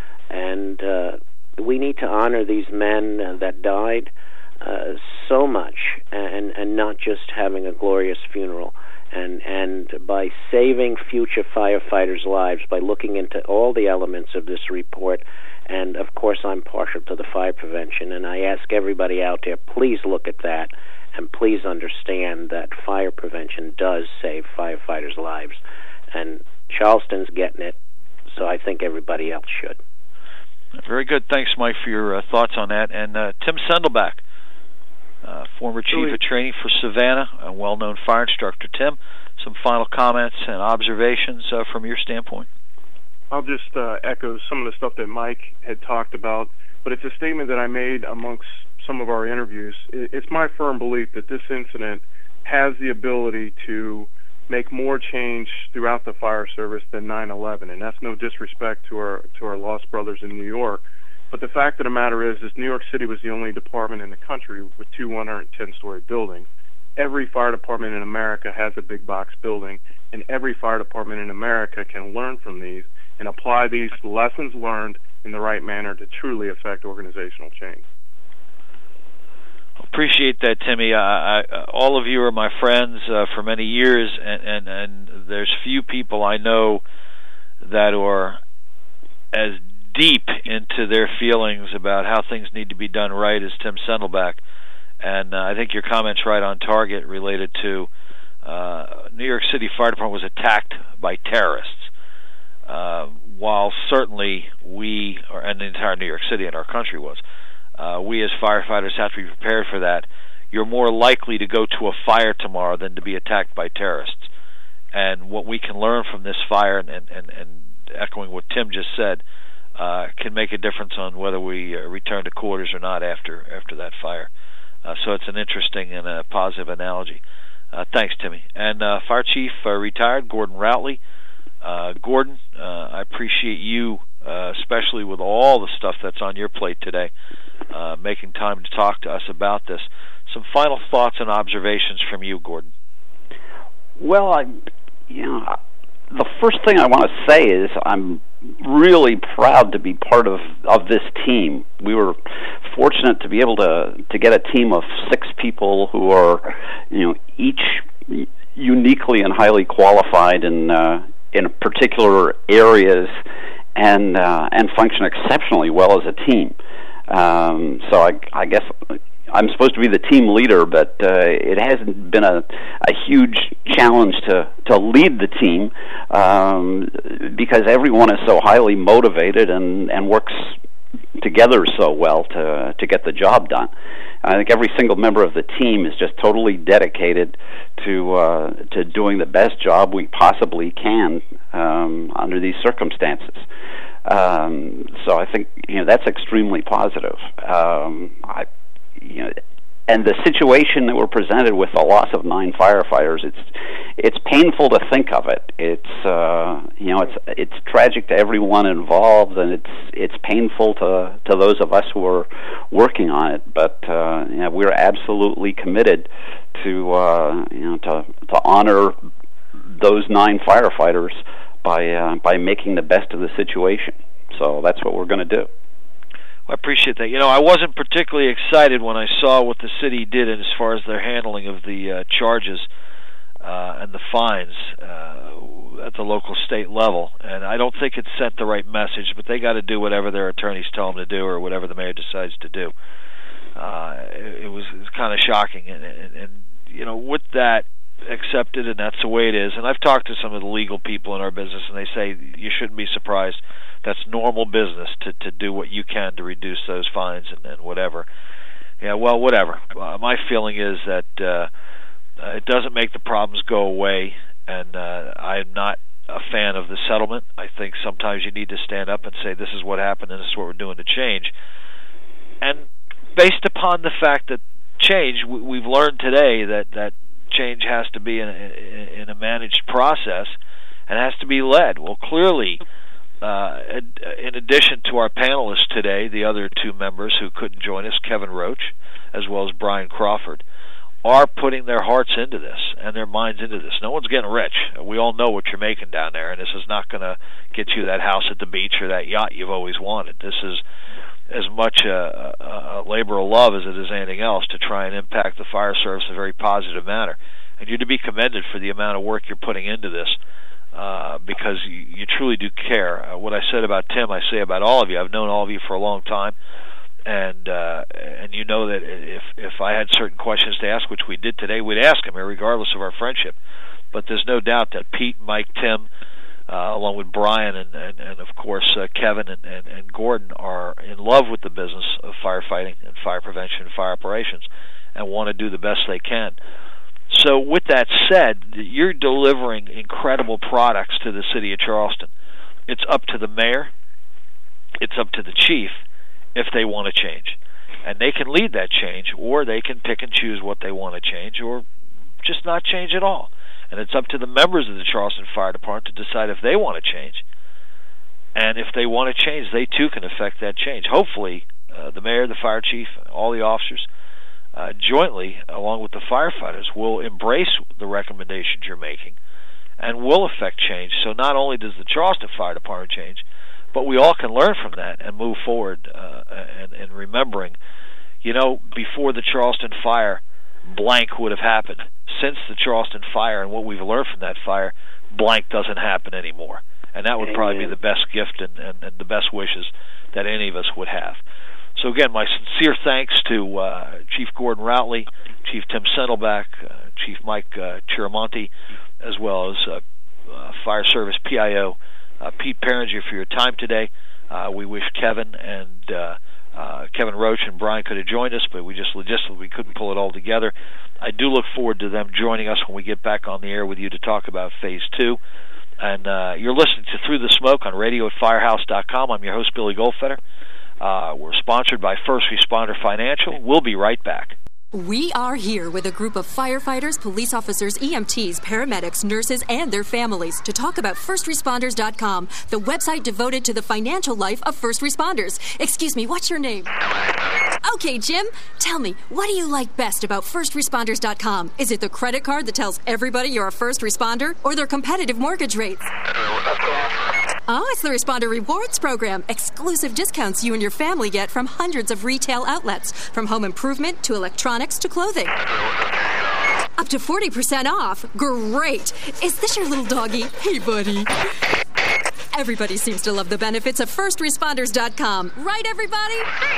[SPEAKER 7] And uh, we need to honor these men uh, that died uh, so much, and and not just having a glorious funeral. And and by saving future firefighters' lives, by looking into all the elements of this report, and of course I'm partial to the fire prevention, and I ask everybody out there, please look at that, and please understand that fire prevention does save firefighters' lives. And Charleston's getting it, so I think everybody else should.
[SPEAKER 4] Very good. Thanks, Mike, for your uh, thoughts on that. And uh, Tim Sendelbach, uh, former chief really? of training for Savannah, a well-known fire instructor. Tim, some final comments and observations uh, from your standpoint?
[SPEAKER 6] I'll just uh, echo some of the stuff that Mike had talked about, but it's a statement that I made amongst some of our interviews. It's my firm belief that this incident has the ability to make more change throughout the fire service than nine eleven, and that's no disrespect to our to our lost brothers in New York. But the fact of the matter is, is New York City was the only department in the country with two one hundred ten story buildings. Every fire department in America has a big box building, and every fire department in America can learn from these and apply these lessons learned in the right manner to truly affect organizational change.
[SPEAKER 4] Appreciate that, Timmy. I, I, all of you are my friends uh, for many years, and, and, and there's few people I know that are as deep into their feelings about how things need to be done right as Tim Sendelbach. And uh, I think your comment's right on target related to uh, New York City Fire Department was attacked by terrorists. Uh, while certainly we, or, and the entire New York City and our country was, Uh, we as firefighters have to be prepared for that. You're more likely to go to a fire tomorrow than to be attacked by terrorists. And what we can learn from this fire, and, and, and echoing what Tim just said, uh, can make a difference on whether we uh, return to quarters or not after after that fire. Uh, so it's an interesting and a positive analogy. Uh, thanks, Timmy. And uh, Fire Chief uh, retired, Gordon Routley. Uh, Gordon, uh, I appreciate you, uh, especially with all the stuff that's on your plate today, uh, making time to talk to us about this. Some final thoughts and observations from you, Gordon.
[SPEAKER 5] Well, I, you know, the first thing I want to say is I'm really proud to be part of, of this team. We were fortunate to be able to to get a team of six people who are, you know, each uniquely and highly qualified in uh, in particular areas, and uh, and function exceptionally well as a team. Um, so I, I guess I'm supposed to be the team leader, but uh, it hasn't been a, a huge challenge to, to lead the team um, because everyone is so highly motivated and, and works together so well to to get the job done. I think every single member of the team is just totally dedicated to uh, to doing the best job we possibly can um, under these circumstances. Um, so I think you know that's extremely positive. Um, I, you know, and the situation that we're presented with, the loss of nine firefighters, it's it's painful to think of it. It's uh, you know it's it's tragic to everyone involved, and it's it's painful to to those of us who are working on it. But uh, you know, we're absolutely committed to uh, you know to to honor those nine firefighters by uh, by making the best of the situation. So that's what we're going to do.
[SPEAKER 4] I appreciate that. You know, I wasn't particularly excited when I saw what the city did as far as their handling of the uh, charges uh, and the fines uh, at the local state level. And I don't think it sent the right message, but they got to do whatever their attorneys tell them to do or whatever the mayor decides to do. Uh, it, it was, it was kind of shocking. And, and, and, you know, with that accepted, and that's the way it is. And I've talked to some of the legal people in our business, and they say you shouldn't be surprised. That's normal business to, to do what you can to reduce those fines and, and whatever. Yeah, well, whatever. Uh, my feeling is that uh, uh, it doesn't make the problems go away, and uh, I'm not a fan of the settlement. I think sometimes you need to stand up and say this is what happened and this is what we're doing to change. And based upon the fact that change, we, we've learned today that, that change has to be in a, in a managed process and has to be led. Well, clearly, Uh, in addition to our panelists today, the other two members who couldn't join us, Kevin Roach, as well as Brian Crawford, are putting their hearts into this and their minds into this. No one's getting rich. We all know what you're making down there, and this is not going to get you that house at the beach or that yacht you've always wanted. This is as much a, a, a labor of love as it is anything else to try and impact the fire service in a very positive manner. and you're to be commended for the amount of work you're putting into this, uh, because you, you truly do care. Uh, what I said about Tim, I say about all of you. I've known all of you for a long time, and uh, and you know that if if I had certain questions to ask, which we did today, we'd ask him, regardless of our friendship. But there's no doubt that Pete, Mike, Tim, uh, along with Brian, and, and, and of course uh, Kevin and, and, and Gordon are in love with the business of firefighting and fire prevention and fire operations, and want to do the best they can. So with that said, you're delivering incredible products to the city of Charleston. It's up to the mayor, it's up to the chief if they want to change. And they can lead that change, or they can pick and choose what they want to change, or just not change at all. And it's up to the members of the Charleston Fire Department to decide if they want to change. And if they want to change, they too can affect that change. Hopefully, uh, the mayor, the fire chief, all the officers, uh, jointly, along with the firefighters, will embrace the recommendations you're making and will affect change. So not only does the Charleston Fire Department change, but we all can learn from that and move forward, uh, and, and remembering, you know, before the Charleston fire, blank would have happened. Since the Charleston fire and what we've learned from that fire, blank doesn't happen anymore. And that would Amen. Probably be the best gift and, and, and the best wishes that any of us would have. So again, my sincere thanks to uh, Chief Gordon Routley, Chief Tim Sendelbach, uh, Chief Mike uh, Chiramonte, as well as uh, uh, Fire Service P I O uh, Pete Peringer for your time today. Uh, we wish Kevin and uh, uh, Kevin Roach and Brian could have joined us, but we just logistically we couldn't pull it all together. I do look forward to them joining us when we get back on the air with you to talk about Phase two. And uh, you're listening to Through the Smoke on radio at firehouse dot com. I'm your host, Billy Goldfeder. Uh, we're sponsored by First Responder Financial. We'll be right back.
[SPEAKER 2] We are here with a group of firefighters, police officers, E M Ts, paramedics, nurses, and their families to talk about first responders dot com, the website devoted to the financial life of first responders. Excuse me, what's your name? Okay, Jim, tell me, what do you like best about first responders dot com? Is it the credit card that tells everybody you're a first responder, or their competitive mortgage rates? Oh, it's the Responder Rewards Program. Exclusive discounts you and your family get from hundreds of retail outlets, from home improvement to electronics to clothing. Up to forty percent off. Great. Is this your little doggy? Hey, buddy. Everybody seems to love the benefits of first responders dot com. Right, everybody?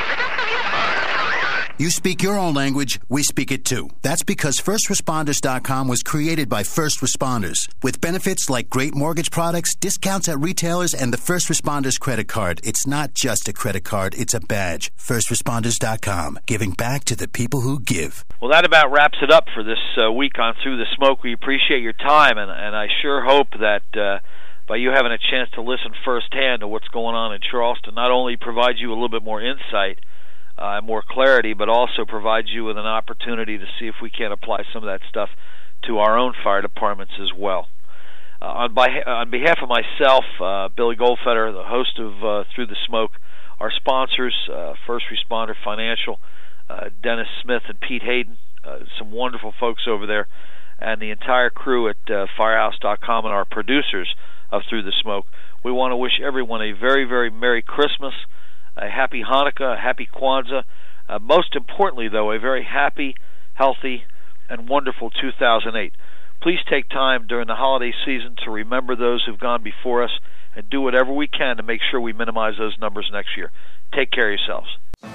[SPEAKER 3] You speak your own language, we speak it too. That's because first responders dot com was created by first responders. With benefits like great mortgage products, discounts at retailers, and the First Responders credit card. It's not just a credit card, it's a badge. first responders dot com, giving back to the people who give.
[SPEAKER 4] Well, that about wraps it up for this uh, week on Through the Smoke. We appreciate your time, and, and I sure hope that uh, by you having a chance to listen firsthand to what's going on in Charleston, not only provides you a little bit more insight, Uh, more clarity, but also provides you with an opportunity to see if we can apply some of that stuff to our own fire departments as well. Uh, on, by, on behalf of myself, uh, Billy Goldfeder, the host of uh, Through the Smoke, our sponsors, uh, First Responder Financial, uh, Dennis Smith and Pete Hayden, uh, some wonderful folks over there, and the entire crew at uh, firehouse dot com and our producers of Through the Smoke, we want to wish everyone a very, very Merry Christmas, a happy Hanukkah, a happy Kwanzaa, uh, most importantly, though, a very happy, healthy, and wonderful two thousand eight. Please take time during the holiday season to remember those who've gone before us and do whatever we can to make sure we minimize those numbers next year. Take care of yourselves.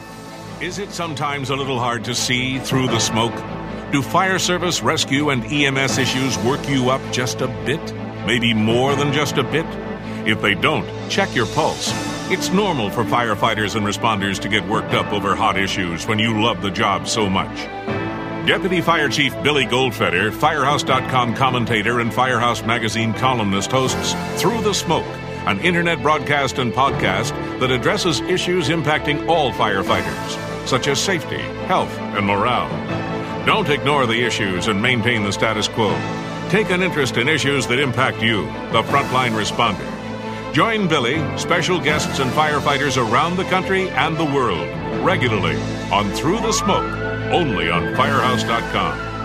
[SPEAKER 1] Is it sometimes a little hard to see through the smoke? Do fire service, rescue, and E M S issues work you up just a bit? Maybe more than just a bit? If they don't, check your pulse. It's normal for firefighters and responders to get worked up over hot issues when you love the job so much. Deputy Fire Chief Billy Goldfeder, firehouse dot com commentator and Firehouse Magazine columnist, hosts Through the Smoke, an internet broadcast and podcast that addresses issues impacting all firefighters, such as safety, health, and morale. Don't ignore the issues and maintain the status quo. Take an interest in issues that impact you, the frontline responder. Join Billy, special guests, and firefighters around the country and the world regularly on Through the Smoke, only on firehouse dot com.